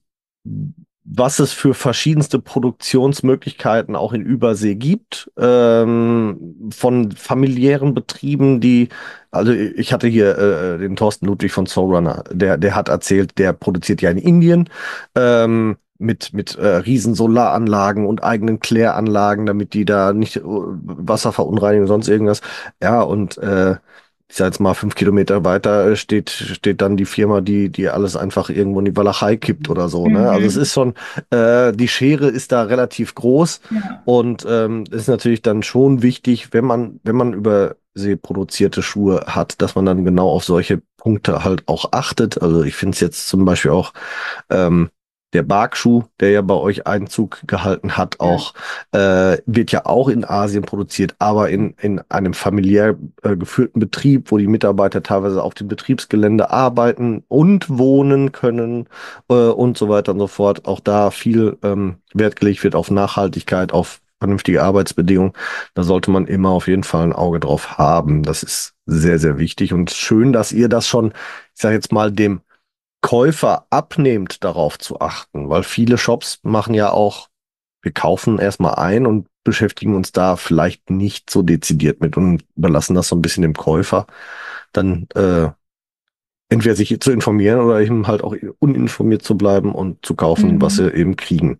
was es für verschiedenste Produktionsmöglichkeiten auch in Übersee gibt, ähm, von familiären Betrieben, die, also ich hatte hier äh, den Thorsten Ludwig von Soulrunner, der, der hat erzählt, der produziert ja in Indien, ähm, mit, mit äh, riesen Solaranlagen und eigenen Kläranlagen, damit die da nicht äh, Wasser verunreinigen, sonst irgendwas. Ja, und äh, ich sag jetzt mal, fünf Kilometer weiter äh, steht, steht dann die Firma, die, die alles einfach irgendwo in die Walachei kippt oder so, ne? Also es Mhm. ist schon, äh, die Schere ist da relativ groß Ja. und ähm, ist natürlich dann schon wichtig, wenn man, wenn man über See produzierte Schuhe hat, dass man dann genau auf solche Punkte halt auch achtet. Also ich finde es jetzt zum Beispiel auch, ähm, der Barkschuh, der ja bei euch Einzug gehalten hat, auch äh, wird ja auch in Asien produziert, aber in, in einem familiär äh, geführten Betrieb, wo die Mitarbeiter teilweise auf dem Betriebsgelände arbeiten und wohnen können äh, und so weiter und so fort. Auch da viel ähm, Wert gelegt wird auf Nachhaltigkeit, auf vernünftige Arbeitsbedingungen. Da sollte man immer auf jeden Fall ein Auge drauf haben. Das ist sehr, sehr wichtig und schön, dass ihr das schon, ich sage jetzt mal, dem Käufer abnehmt, darauf zu achten, weil viele Shops machen ja auch, wir kaufen erstmal ein und beschäftigen uns da vielleicht nicht so dezidiert mit und überlassen das so ein bisschen dem Käufer, dann äh, entweder sich zu informieren oder eben halt auch uninformiert zu bleiben und zu kaufen, was Mhm. sie eben kriegen.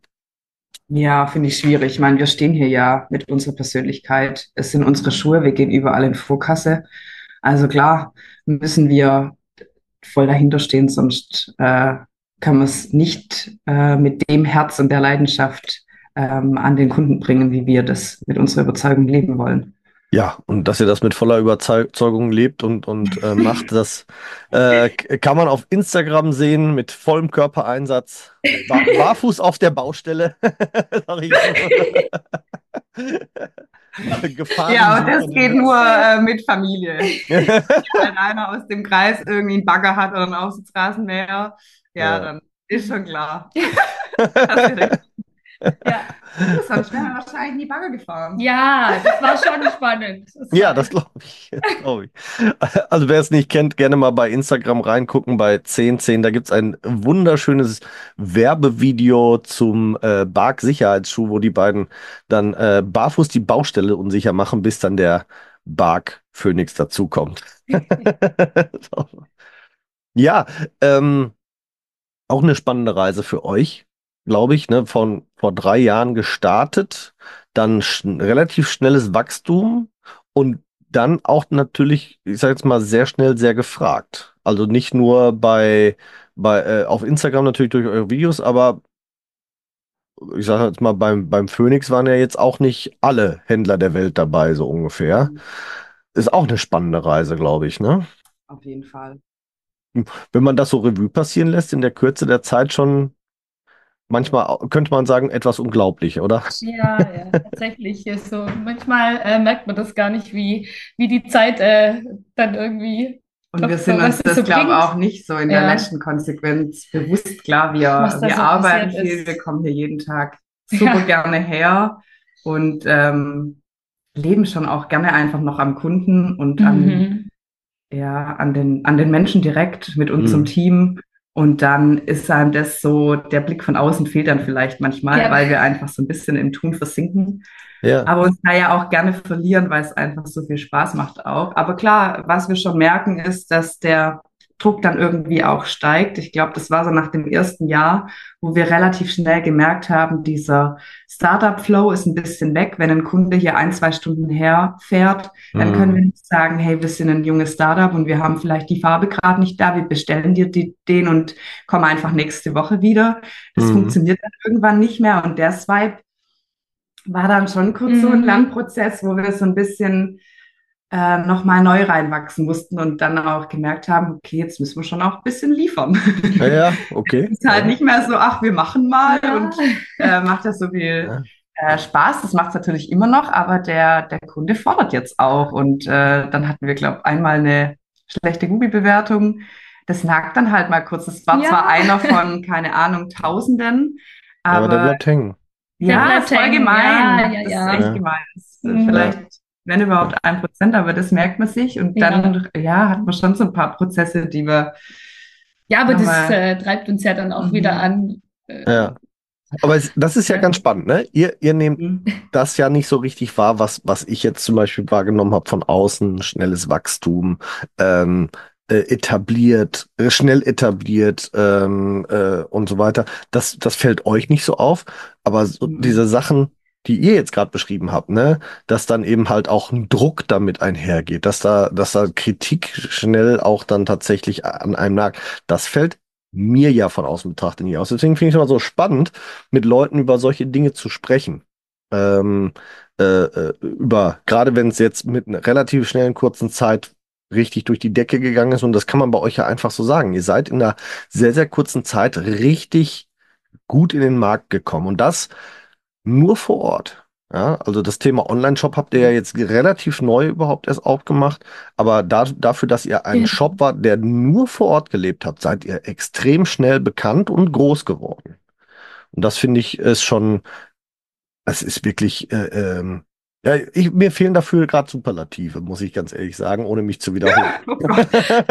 Ja, finde ich schwierig. Ich meine, wir stehen hier ja mit unserer Persönlichkeit. Es sind unsere Schuhe, wir gehen überall in Vorkasse. Also klar, müssen wir voll dahinter stehen, sonst äh, kann man es nicht äh, mit dem Herz und der Leidenschaft ähm, an den Kunden bringen, wie wir das mit unserer Überzeugung leben wollen. Ja, und dass ihr das mit voller Überzeugung lebt und, und äh, macht, das äh, k- kann man auf Instagram sehen mit vollem Körpereinsatz. Bar barfuß auf der Baustelle. Sag ich so. Gefahren Ja, und sind das von geht dem nur äh, mit Familie. Netz. Wenn einer aus dem Kreis irgendwie einen Bagger hat oder einen Aufsitzrasenmäher, ja, Ja. dann Ist schon klar. Hast du recht. Ja, Sonst wären wir wahrscheinlich nie Bagger gefahren. ja, das war schon spannend. Das Ja, war das echt, glaube ich. Das glaub ich. Also wer es nicht kennt, gerne mal bei Instagram reingucken, bei zehn zehn. Da gibt's ein wunderschönes Werbevideo zum äh, Bark-Sicherheitsschuh, wo die beiden dann äh, barfuß die Baustelle unsicher machen, bis dann der Bark Phoenix dazukommt. So. Ja, ähm, auch eine spannende Reise für euch, glaube ich, ne? Von vor drei Jahren gestartet, dann sch relativ schnelles Wachstum und dann auch natürlich, ich sage jetzt mal, sehr schnell sehr gefragt. Also nicht nur bei, bei äh, auf Instagram natürlich durch eure Videos, aber ich sage jetzt mal, beim, beim Phoenix waren ja jetzt auch nicht alle Händler der Welt dabei, so ungefähr. Ist auch eine spannende Reise, glaube ich, ne? Auf jeden Fall. Wenn man das so Revue passieren lässt, in der Kürze der Zeit schon manchmal au- könnte man sagen, etwas unglaublich, oder? ja, ja, tatsächlich ist so. Manchmal äh, merkt man das gar nicht, wie, wie die Zeit äh, dann irgendwie Und doch wir so, sind uns was es das, so glaube ich, bringt. auch nicht so in der Ja, letzten Konsequenz bewusst. Klar, wir, was da wir so arbeiten passiert viel, wir ist. kommen hier jeden Tag super Ja. gerne her und ähm, leben schon auch gerne einfach noch am Kunden und an, Mhm. ja, an den, an den Menschen direkt mit unserem Hm. Team. Und dann ist einem das so, der Blick von außen fehlt dann vielleicht manchmal, Ja. weil wir einfach so ein bisschen im Tun versinken. Ja. Aber uns da ja auch gerne verlieren, weil es einfach so viel Spaß macht auch. Aber klar, was wir schon merken, ist, dass der Druck dann irgendwie auch steigt. Ich glaube, das war so nach dem ersten Jahr, wo wir relativ schnell gemerkt haben, dieser Startup-Flow ist ein bisschen weg. Wenn ein Kunde hier ein, zwei Stunden herfährt, dann können wir Hm. nicht sagen, hey, wir sind ein junges Startup und wir haben vielleicht die Farbe gerade nicht da, wir bestellen dir die, den und kommen einfach nächste Woche wieder. Das Hm. funktioniert dann irgendwann nicht mehr und der Swipe war dann schon kurz so ein Mhm. Lernprozess, wo wir so ein bisschen äh, nochmal neu reinwachsen mussten und dann auch gemerkt haben, okay, jetzt müssen wir schon auch ein bisschen liefern. Ja, ja, okay. Es ist halt Ja. nicht mehr so, ach, wir machen mal Ja. und äh, macht ja so viel Ja. äh, Spaß. Das macht es natürlich immer noch, aber der, der Kunde fordert jetzt auch. Und äh, dann hatten wir, glaube ich, einmal eine schlechte Google-Bewertung. Das nagt dann halt mal kurz. Das war zwar Ja. einer von, keine Ahnung, Tausenden, Aber der aber bleibt hängen. Der ja, bleibt ist voll hängen. Ja, gemein. ja, Das ist ja. echt Ja. gemein. Das ist äh, Mhm. vielleicht, wenn überhaupt ein Prozent, aber das merkt man sich. Und Ja. dann, ja, hat man schon so ein paar Prozesse, die wir Ja, aber das nochmal. äh, treibt uns ja dann auch wieder Mhm. an. Äh, Ja. Aber es, das ist ja ja. ganz spannend, ne? Ihr, ihr nehmt Mhm. das ja nicht so richtig wahr, was, was ich jetzt zum Beispiel wahrgenommen habe von außen, schnelles Wachstum, ähm, äh, etabliert, äh, schnell etabliert ähm, äh, und so weiter. Das, das fällt euch nicht so auf, aber so Mhm. diese Sachen, die ihr jetzt gerade beschrieben habt, ne, dass dann eben halt auch ein Druck damit einhergeht, dass da, dass da Kritik schnell auch dann tatsächlich an einem nagt, das fällt mir ja von außen betrachtet nicht aus. Deswegen finde ich es immer so spannend, mit Leuten über solche Dinge zu sprechen. Ähm, äh, äh, über, gerade wenn es jetzt mit einer relativ schnellen, kurzen Zeit richtig durch die Decke gegangen ist, und das kann man bei euch ja einfach so sagen. Ihr seid in einer sehr, sehr kurzen Zeit richtig gut in den Markt gekommen und das nur vor Ort. Ja, also das Thema Online-Shop habt ihr ja jetzt relativ neu überhaupt erst aufgemacht, aber da, dafür, dass ihr ein Genau. Shop wart, der nur vor Ort gelebt habt, seid ihr extrem schnell bekannt und groß geworden. Und das finde ich ist schon, es ist wirklich, äh, ähm, ja, ich, mir fehlen dafür gerade Superlative, muss ich ganz ehrlich sagen, ohne mich zu wiederholen. Oh Gott,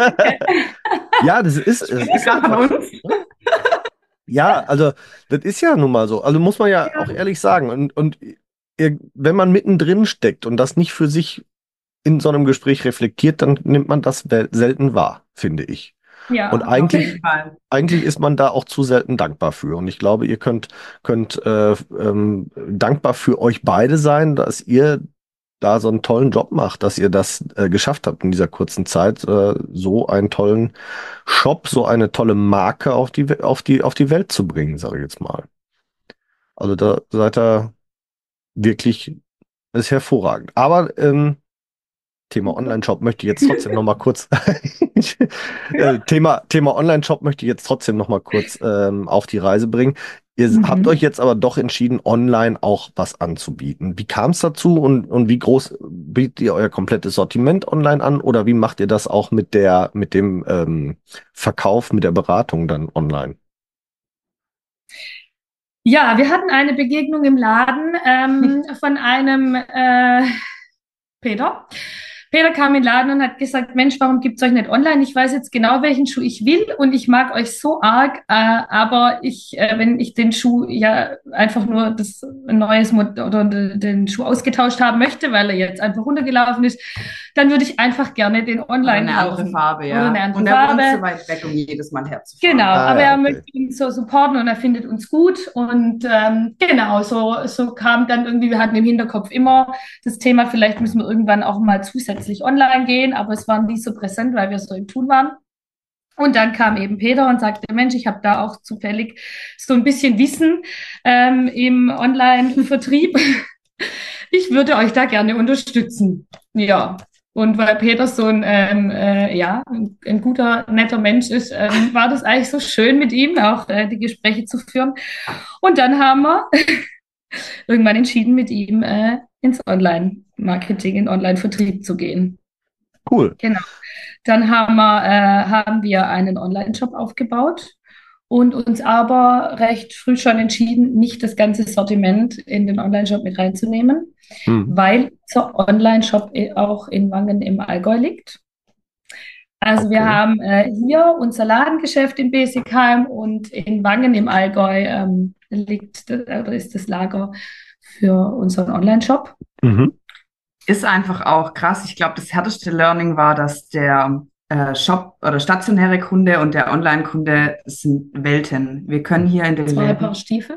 Ja, das ist, es spricht ist gerade von einfach so. uns. Ne? Ja, also das ist ja nun mal so. Also muss man ja auch ehrlich sagen. Und, und ihr, wenn man mittendrin steckt und das nicht für sich in so einem Gespräch reflektiert, dann nimmt man das wel- selten wahr, finde ich. Und Ja. Auf eigentlich, jeden Fall. eigentlich ist man da auch zu selten dankbar für. Und ich glaube, ihr könnt, könnt äh, ähm, dankbar für euch beide sein, dass ihr da so einen tollen Job macht, dass ihr das äh, geschafft habt in dieser kurzen Zeit, äh, so einen tollen Shop, so eine tolle Marke auf die, We- auf die, auf die Welt zu bringen, sage ich jetzt mal. Also da seid ihr wirklich, ist hervorragend. Aber ähm, Thema Online-Shop möchte ich jetzt trotzdem noch mal kurz äh, Thema Thema Online-Shop möchte ich jetzt trotzdem noch mal kurz ähm, auf die Reise bringen. Ihr habt euch Mhm. jetzt aber doch entschieden, online auch was anzubieten. Wie kam es dazu und, und wie groß bietet ihr euer komplettes Sortiment online an oder wie macht ihr das auch mit der mit dem ähm, Verkauf, mit der Beratung dann online? Ja, wir hatten eine Begegnung im Laden ähm, von einem äh, Peter. Peter kam in den Laden und hat gesagt, Mensch, warum gibt's euch nicht online? Ich weiß jetzt genau, welchen Schuh ich will und ich mag euch so arg, äh, aber ich, äh, wenn ich den Schuh ja einfach nur das ein neues Mod oder den Schuh ausgetauscht haben möchte, weil er jetzt einfach runtergelaufen ist, dann würde ich einfach gerne den Oder online eine andere kaufen. Farbe, ja. Oder eine andere Und er wohnt Farbe. so weit weg, um jedes Mal herzufahren. Genau, Ah, aber ja, er okay. möchte ihn so supporten und er findet uns gut. Und ähm, genau, so, so kam dann irgendwie, wir hatten im Hinterkopf immer das Thema, vielleicht müssen wir irgendwann auch mal zusätzlich online gehen, aber es war nie so präsent, weil wir so im Tun waren. Und dann kam eben Peter und sagte, Mensch, ich habe da auch zufällig so ein bisschen Wissen ähm, im Online-Vertrieb. Ich würde euch da gerne unterstützen. Ja. Und weil Peter so ein, ähm, äh, ja, ein, ein guter, netter Mensch ist, ähm, war das eigentlich so schön mit ihm, auch äh, die Gespräche zu führen. Und dann haben wir irgendwann entschieden, mit ihm äh, ins Online-Marketing, in Online-Vertrieb zu gehen. Cool. Genau. Dann haben wir, äh, haben wir einen Online-Shop aufgebaut und uns aber recht früh schon entschieden, nicht das ganze Sortiment in den Online-Shop mit reinzunehmen, Hm. weil unser Online-Shop auch in Wangen im Allgäu liegt. Also wir Okay. haben äh, hier unser Ladengeschäft in Besigheim und in Wangen im Allgäu ähm, liegt oder ist das Lager für unseren Online-Shop. Mhm. Ist einfach auch krass. Ich glaube, das härteste Learning war, dass der äh, Shop oder stationäre Kunde und der Online-Kunde sind Welten. Wir können hier in den Zwei Paar Läden, Stiefel.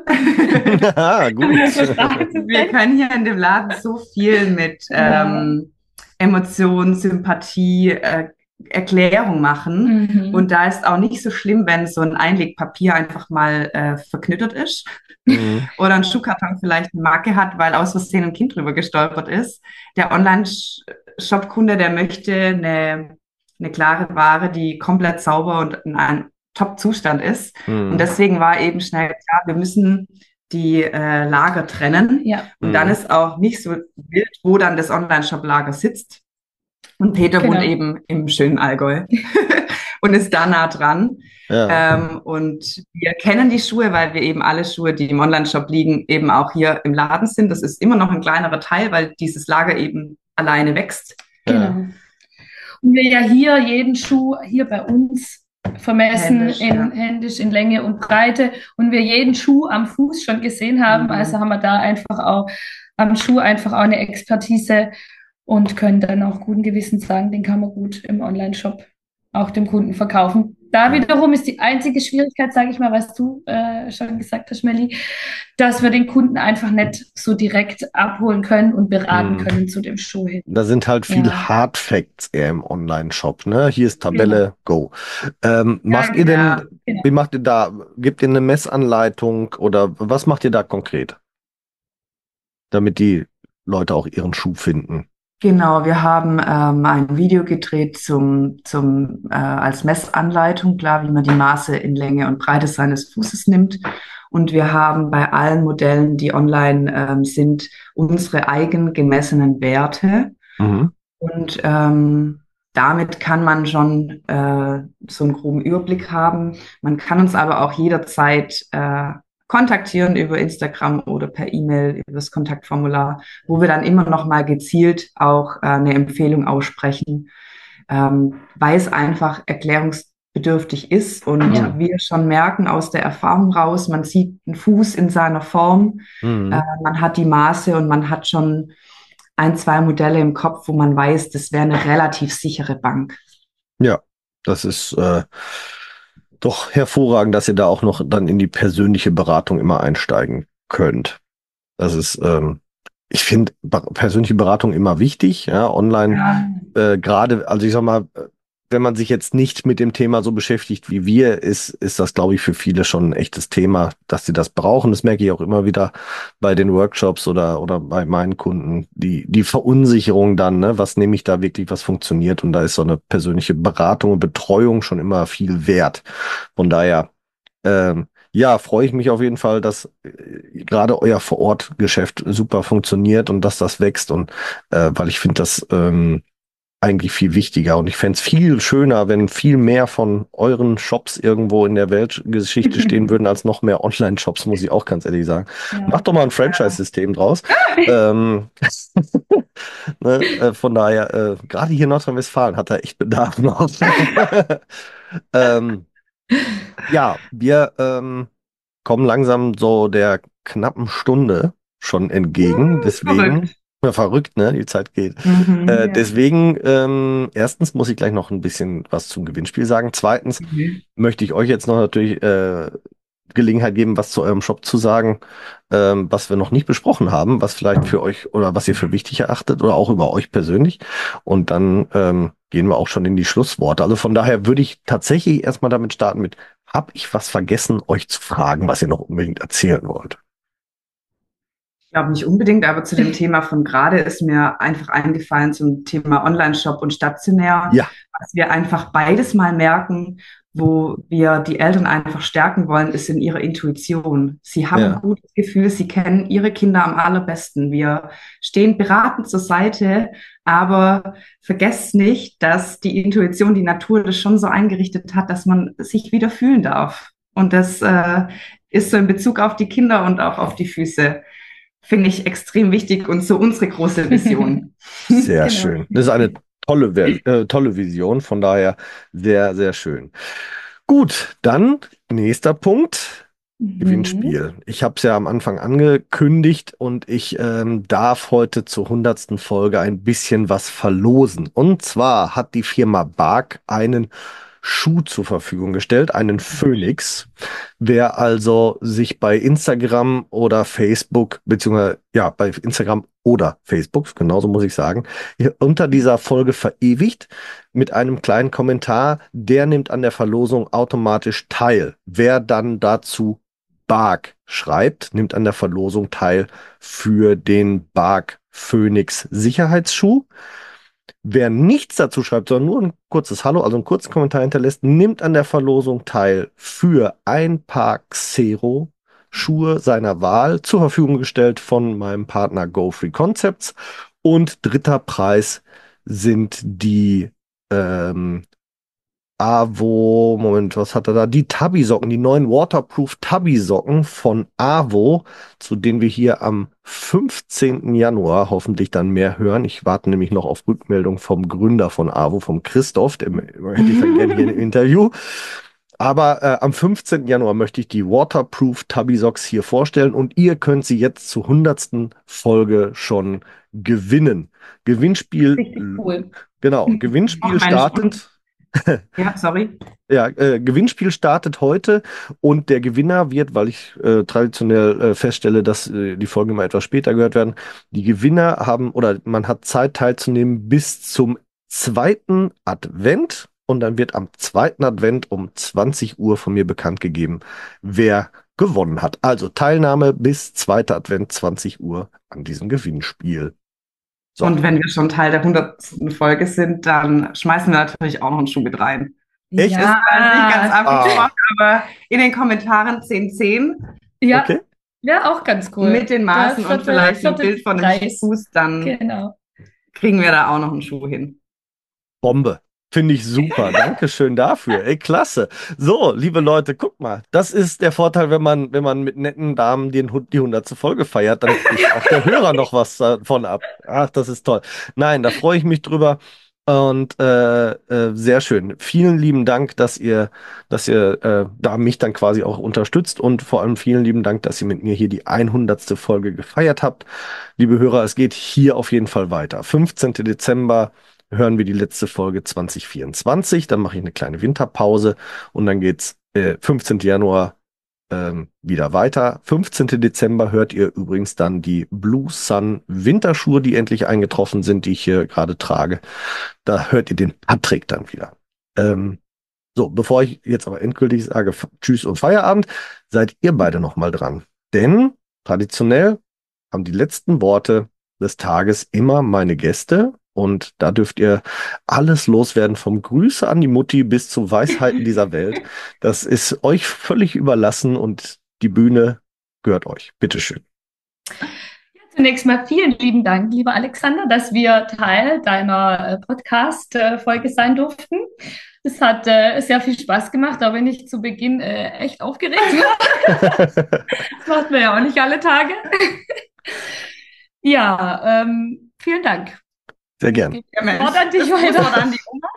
Ah, gut. wir können hier in dem Laden so viel mit ähm, Emotion, Sympathie, äh, Erklärung machen. Mhm. Und da ist auch nicht so schlimm, wenn so ein Einlegpapier einfach mal äh, verknittert ist Mhm. oder ein Schuhkarton vielleicht eine Macke hat, weil aus Versehen ein Kind drüber gestolpert ist. Der Online-Shop-Kunde, der möchte eine, eine klare Ware, die komplett sauber und in einem Top-Zustand ist. Und Mhm. deswegen war eben schnell klar, wir müssen die äh, Lager trennen. Ja, Und dann Mhm. ist auch nicht so wild, wo dann das Online-Shop-Lager sitzt. Und Peter Genau. wohnt eben im schönen Allgäu und ist da nah dran. Ja. Ähm, und wir kennen die Schuhe, weil wir eben alle Schuhe, die im Online-Shop liegen, eben auch hier im Laden sind. Das ist immer noch ein kleinerer Teil, weil dieses Lager eben alleine wächst. genau. Ja. Und wir ja hier jeden Schuh hier bei uns vermessen Händisch, in ja. händisch in Länge und Breite und wir jeden Schuh am Fuß schon gesehen haben, Mhm. also haben wir da einfach auch am Schuh einfach auch eine Expertise und können dann auch guten Gewissens sagen, den kann man gut im Online-Shop auch dem Kunden verkaufen. Da Ja. wiederum ist die einzige Schwierigkeit, sage ich mal, was du äh, schon gesagt hast, Melli, dass wir den Kunden einfach nicht so direkt abholen können und beraten Mhm. können zu dem Schuh hin. Da sind halt viel Ja. Hard Facts eher im Online-Shop, ne? Hier ist Tabelle, go. Ähm, macht ihr denn, Ja. Genau. wie macht ihr da, gebt ihr eine Messanleitung oder was macht ihr da konkret? Damit die Leute auch ihren Schuh finden. Genau, wir haben ähm, ein Video gedreht zum, zum äh, als Messanleitung, klar, wie man die Maße in Länge und Breite seines Fußes nimmt. Und wir haben bei allen Modellen, die online ähm, sind, unsere eigen gemessenen Werte. Mhm. Und ähm, damit kann man schon äh, so einen groben Überblick haben. Man kann uns aber auch jederzeit äh, kontaktieren über Instagram oder per E-Mail, über das Kontaktformular, wo wir dann immer noch mal gezielt auch äh, eine Empfehlung aussprechen, ähm, weil es einfach erklärungsbedürftig ist und Ja. wir schon merken aus der Erfahrung raus, man sieht einen Fuß in seiner Form, Mhm. äh, man hat die Maße und man hat schon ein, zwei Modelle im Kopf, wo man weiß, das wäre eine relativ sichere Bank. Ja, das ist äh, doch hervorragend, dass ihr da auch noch dann in die persönliche Beratung immer einsteigen könnt. Das ist, ähm, ich finde be- persönliche Beratung immer wichtig, ja, online, Ja. äh, gerade, also ich sag mal, äh, wenn man sich jetzt nicht mit dem Thema so beschäftigt wie wir, ist, ist das, glaube ich, für viele schon ein echtes Thema, dass sie das brauchen. Das merke ich auch immer wieder bei den Workshops oder, oder bei meinen Kunden, die, die Verunsicherung dann, ne, was nehme ich da wirklich, was funktioniert? Und da ist so eine persönliche Beratung und Betreuung schon immer viel wert. Von daher, ähm, ja, freue ich mich auf jeden Fall, dass äh, gerade euer Vorortgeschäft super funktioniert und dass das wächst und äh, weil ich finde das ähm, eigentlich viel wichtiger. Und ich fände es viel schöner, wenn viel mehr von euren Shops irgendwo in der Weltgeschichte stehen würden, als noch mehr Online-Shops, muss ich auch ganz ehrlich sagen. Ja. Macht doch mal ein Franchise-System draus. ähm, ne, äh, von daher, äh, gerade hier in Nordrhein-Westfalen hat er echt Bedarf noch. ähm, ja, wir ähm, kommen langsam so der knappen Stunde schon entgegen. Deswegen, verrückt. ja, verrückt, ne? Die Zeit geht. Mhm. Äh, Ja. deswegen, ähm, erstens muss ich gleich noch ein bisschen was zum Gewinnspiel sagen. Zweitens Mhm. möchte ich euch jetzt noch natürlich äh, Gelegenheit geben, was zu eurem Shop zu sagen, ähm, was wir noch nicht besprochen haben, was vielleicht für euch oder was ihr für wichtig erachtet oder auch über euch persönlich. Und dann ähm, gehen wir auch schon in die Schlussworte. Also von daher würde ich tatsächlich erstmal damit starten mit, hab ich was vergessen, euch zu fragen, was ihr noch unbedingt erzählen wollt? Ich glaube nicht unbedingt, aber zu dem Thema von gerade ist mir einfach eingefallen zum Thema Online-Shop und stationär, Ja, was wir einfach beides mal merken, wo wir die Eltern einfach stärken wollen, ist in ihrer Intuition. Sie haben ja, ein gutes Gefühl, sie kennen ihre Kinder am allerbesten. Wir stehen beratend zur Seite, aber vergesst nicht, dass die Intuition, die Natur das schon so eingerichtet hat, dass man sich wieder fühlen darf. Und das äh, ist so in Bezug auf die Kinder und auch auf die Füße. Finde ich extrem wichtig und so unsere große Vision. sehr Genau. schön. Das ist eine tolle, Ver- äh, tolle Vision, von daher sehr, sehr schön. Gut, dann nächster Punkt. Mhm. Gewinnspiel. Ich habe es ja am Anfang angekündigt und ich ähm, darf heute zur hundertsten Folge ein bisschen was verlosen. Und zwar hat die Firma Bark einen Schuh zur Verfügung gestellt, einen Phoenix. Wer also sich bei Instagram oder Facebook, beziehungsweise ja, bei Instagram oder Facebook, genauso muss ich sagen, hier unter dieser Folge verewigt mit einem kleinen Kommentar, der nimmt an der Verlosung automatisch teil. Wer dann dazu Bark schreibt, nimmt an der Verlosung teil für den Bark Phoenix Sicherheitsschuh. Wer nichts dazu schreibt, sondern nur ein kurzes Hallo, also einen kurzen Kommentar hinterlässt, nimmt an der Verlosung teil für ein Paar Xero Schuhe seiner Wahl, zur Verfügung gestellt von meinem Partner Go Free Concepts. Und dritter Preis sind die ähm, Avo, Moment, was hat er da? Die Tabby-Socken, die neuen Waterproof Tabby-Socken von Avo, zu denen wir hier am fünfzehnten Januar hoffentlich dann mehr hören. Ich warte nämlich noch auf Rückmeldung vom Gründer von Avo, vom Christoph, den hätte ich dann gerne hier im Interview. Aber äh, am fünfzehnten Januar möchte ich die Waterproof Tabby Socks hier vorstellen und ihr könnt sie jetzt zur hundertsten Folge schon gewinnen. Gewinnspiel, Richtig cool. genau, Gewinnspiel Mensch, startet. Ja, sorry. Ja, äh, Gewinnspiel startet heute und der Gewinner wird, weil ich äh, traditionell äh, feststelle, dass äh, die Folgen immer etwas später gehört werden, die Gewinner haben oder man hat Zeit teilzunehmen bis zum zweiten Advent und dann wird am zweiten Advent um zwanzig Uhr von mir bekannt gegeben, wer gewonnen hat. Also Teilnahme bis zweiter Advent zwanzig Uhr an diesem Gewinnspiel. So. Und wenn wir schon Teil der hundertsten Folge sind, dann schmeißen wir natürlich auch noch einen Schuh mit rein. Echt? Das war nicht ganz Ja, abgesprochen, aber in den Kommentaren zehn zehn ja, Okay. ja, auch ganz cool. mit den Maßen Das und vierte- vielleicht ein vierte Bild von dem Preis. Fuß, dann Genau. kriegen wir da auch noch einen Schuh hin. Bombe. Finde ich super. Dankeschön dafür. Ey, klasse. So, liebe Leute, guck mal. Das ist der Vorteil, wenn man, wenn man mit netten Damen den, Hund- die hundertste Folge feiert, dann kriegt auch der Hörer noch was davon ab. Ach, das ist toll. Nein, da freue ich mich drüber. Und äh, äh, sehr schön. Vielen lieben Dank, dass ihr, dass ihr äh, da mich dann quasi auch unterstützt und vor allem vielen lieben Dank, dass ihr mit mir hier die hundertste Folge gefeiert habt. Liebe Hörer, es geht hier auf jeden Fall weiter. fünfzehnten Dezember hören wir die letzte Folge zwanzig vierundzwanzig, dann mache ich eine kleine Winterpause und dann geht's äh, fünfzehnten Januar ähm, wieder weiter. fünfzehnten Dezember hört ihr übrigens dann die Blue Sun Winterschuhe, die endlich eingetroffen sind, die ich hier gerade trage. Da hört ihr den Patrick dann wieder. Ähm, so, bevor ich jetzt aber endgültig sage F- Tschüss und Feierabend, seid ihr beide nochmal dran. Denn traditionell haben die letzten Worte des Tages immer meine Gäste. Und da dürft ihr alles loswerden, vom Grüße an die Mutti bis zu Weisheiten dieser Welt. Das ist euch völlig überlassen und die Bühne gehört euch. Bitteschön. Ja, Zunächst mal vielen lieben Dank, lieber Alexander, dass wir Teil deiner äh, Podcast-Folge sein durften. Es hat äh, sehr viel Spaß gemacht, auch wenn ich zu Beginn äh, echt aufgeregt war. Das macht man ja auch nicht alle Tage. Ja, ähm, vielen Dank. Sehr gern. Ja, Mensch. Wort an dich Das weiter. Wort an die Oma.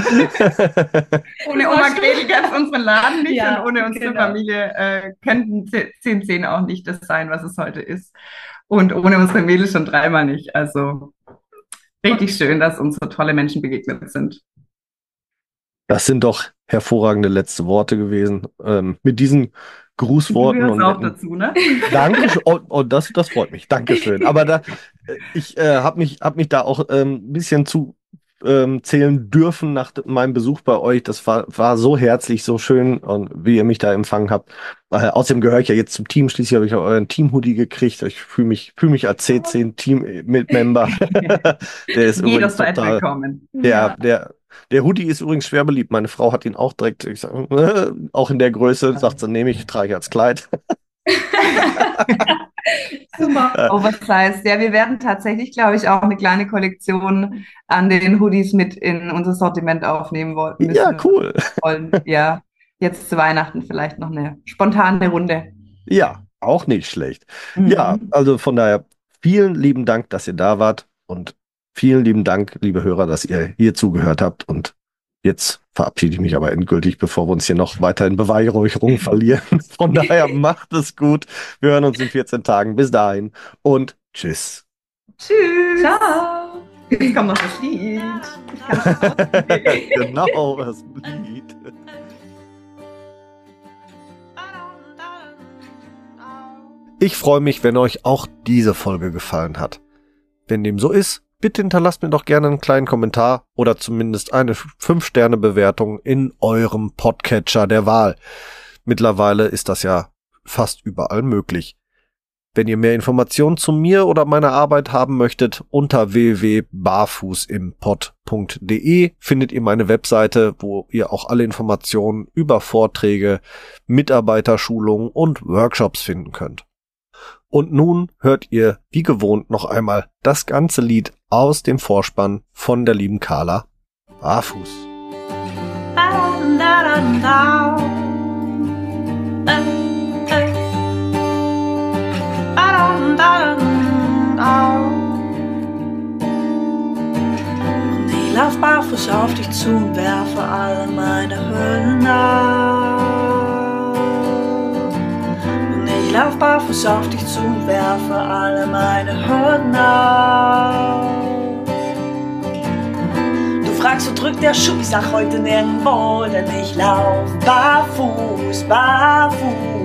Ohne Oma Gretel gäbe es unseren Laden nicht Ja, und ohne unsere genau. Familie äh, könnten zehn zehn auch nicht das sein, was es heute ist. Und ohne unsere Mädels schon dreimal nicht. Also richtig schön, dass uns so tolle Menschen begegnet sind. Das sind doch hervorragende letzte Worte gewesen. Ähm, mit diesen Grußworten Du und gehörst auch netten- dazu, ne? Dankeschön. Oh, oh, das, das freut mich. Dankeschön. Aber da, äh, ich äh, habe mich, hab mich da auch ähm, ein bisschen zu ähm, zählen dürfen nach d- meinem Besuch bei euch. Das war, war so herzlich, so schön, und wie ihr mich da empfangen habt. Äh, außerdem gehöre ich ja jetzt zum Team. Schließlich habe ich auch euren Team-Hoodie gekriegt. Ich fühle mich, fühle mich als C zehn Team-Member. Der ist übrigens Jederzeit total. willkommen. Der, Ja. der, der Hoodie ist übrigens schwer beliebt. Meine Frau hat ihn auch direkt, ich sag, äh, auch in der Größe, sagt sie, nehme ich, trage ich als Kleid. Super. Oversized. Ja, wir werden tatsächlich, glaube ich, auch eine kleine Kollektion an den Hoodies mit in unser Sortiment aufnehmen wollten. müssen Ja, wir cool. wollen. Ja, jetzt zu Weihnachten vielleicht noch eine spontane Runde. Ja, auch nicht schlecht. Mhm. Ja, also von daher vielen lieben Dank, dass ihr da wart, und vielen lieben Dank, liebe Hörer, dass ihr hier zugehört habt, und jetzt verabschiede ich mich aber endgültig, bevor wir uns hier noch weiter in Beweihräucherung verlieren. Von daher macht es gut. Wir hören uns in vierzehn Tagen. Bis dahin und tschüss. Tschüss. Ciao. Jetzt kommt noch das Lied. Ich kann es ausprobieren. Genau, das Lied. Ich freue mich, wenn euch auch diese Folge gefallen hat. Wenn dem so ist, bitte hinterlasst mir doch gerne einen kleinen Kommentar oder zumindest eine fünf Sterne Bewertung in eurem Podcatcher der Wahl. Mittlerweile ist das ja fast überall möglich. Wenn ihr mehr Informationen zu mir oder meiner Arbeit haben möchtet, unter w w w punkt barfußimpod punkt de findet ihr meine Webseite, wo ihr auch alle Informationen über Vorträge, Mitarbeiterschulungen und Workshops finden könnt. Und nun hört ihr wie gewohnt noch einmal das ganze Lied aus dem Vorspann von der lieben Carla. Barfuß. Und ich lauf barfuß auf dich zu und werfe alle meine Hüllen ab. Und ich lauf barfuß auf dich zu und werfe alle meine Hürden ab. Du fragst, wo drückt der Schuh? Ich sag heute nirgendwo, denn ich lauf barfuß, barfuß.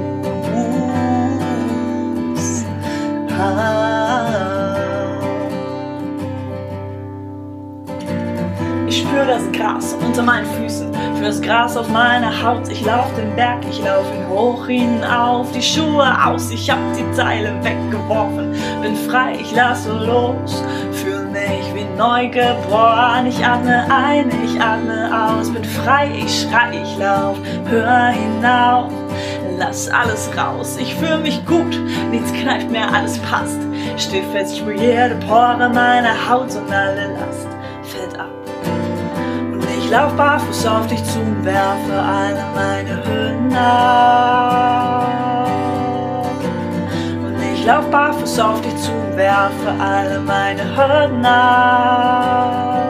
Ich spür das Gras unter meinen Füßen, für das Gras auf meiner Haut. Ich lauf den Berg, ich lauf ihn hoch, hinauf, die Schuhe aus. Ich hab die Zeile weggeworfen, bin frei, ich lasse los, fühl mich wie neugeboren. Ich atme ein, ich atme aus, bin frei, ich schrei, ich lauf, hör hinauf. Lass alles raus, ich fühl mich gut, nichts kneift mehr, alles passt. Steh fest, ich spür jede Pore meiner Haut und alle Last fällt ab. Und ich lauf barfuß auf dich zu und werfe alle meine Hüllen ab. Und ich lauf barfuß auf dich zu und werfe alle meine Hürden ab.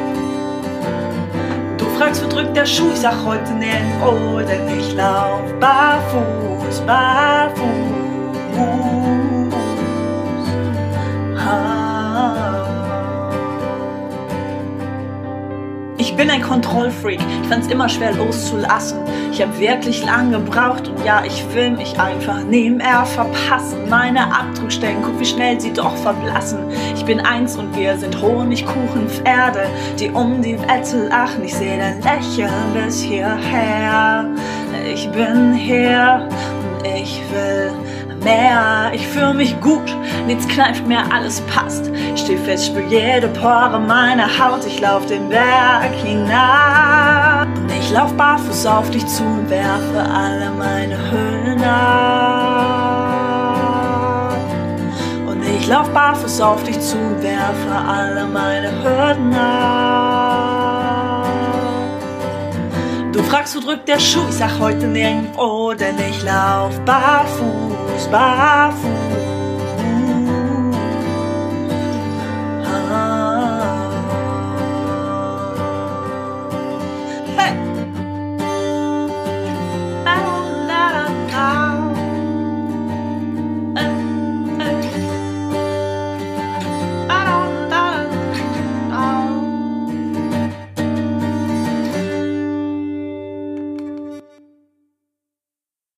Du fragst, wo drückt der Schuh? Ich sag heute nirgendwo, denn ich lauf barfuß, barfuß. Ah. Ich bin ein Kontrollfreak, ich fand's immer schwer loszulassen. Ich hab wirklich lang gebraucht und ja, ich will mich einfach nebenher verpassen. Meine Abdruckstellen, guck wie schnell sie doch verblassen. Ich bin eins und wir sind Honigkuchenpferde, die um die Wette lachen. Ich seh dein Lächeln bis hierher. Ich bin hier und ich will mehr. Ich fühl mich gut, nichts kneift mehr, alles passt. Steh fest, spür jede Pore meiner Haut. Ich lauf den Berg hinab. Und ich lauf barfuß auf dich zu und werfe alle meine Hüllen ab. Und ich lauf barfuß auf dich zu und werfe alle meine Hürden ab. Du fragst, wo drückt der Schuh? Ich sag heute nirgendwo, denn ich lauf barfuß, barfuß.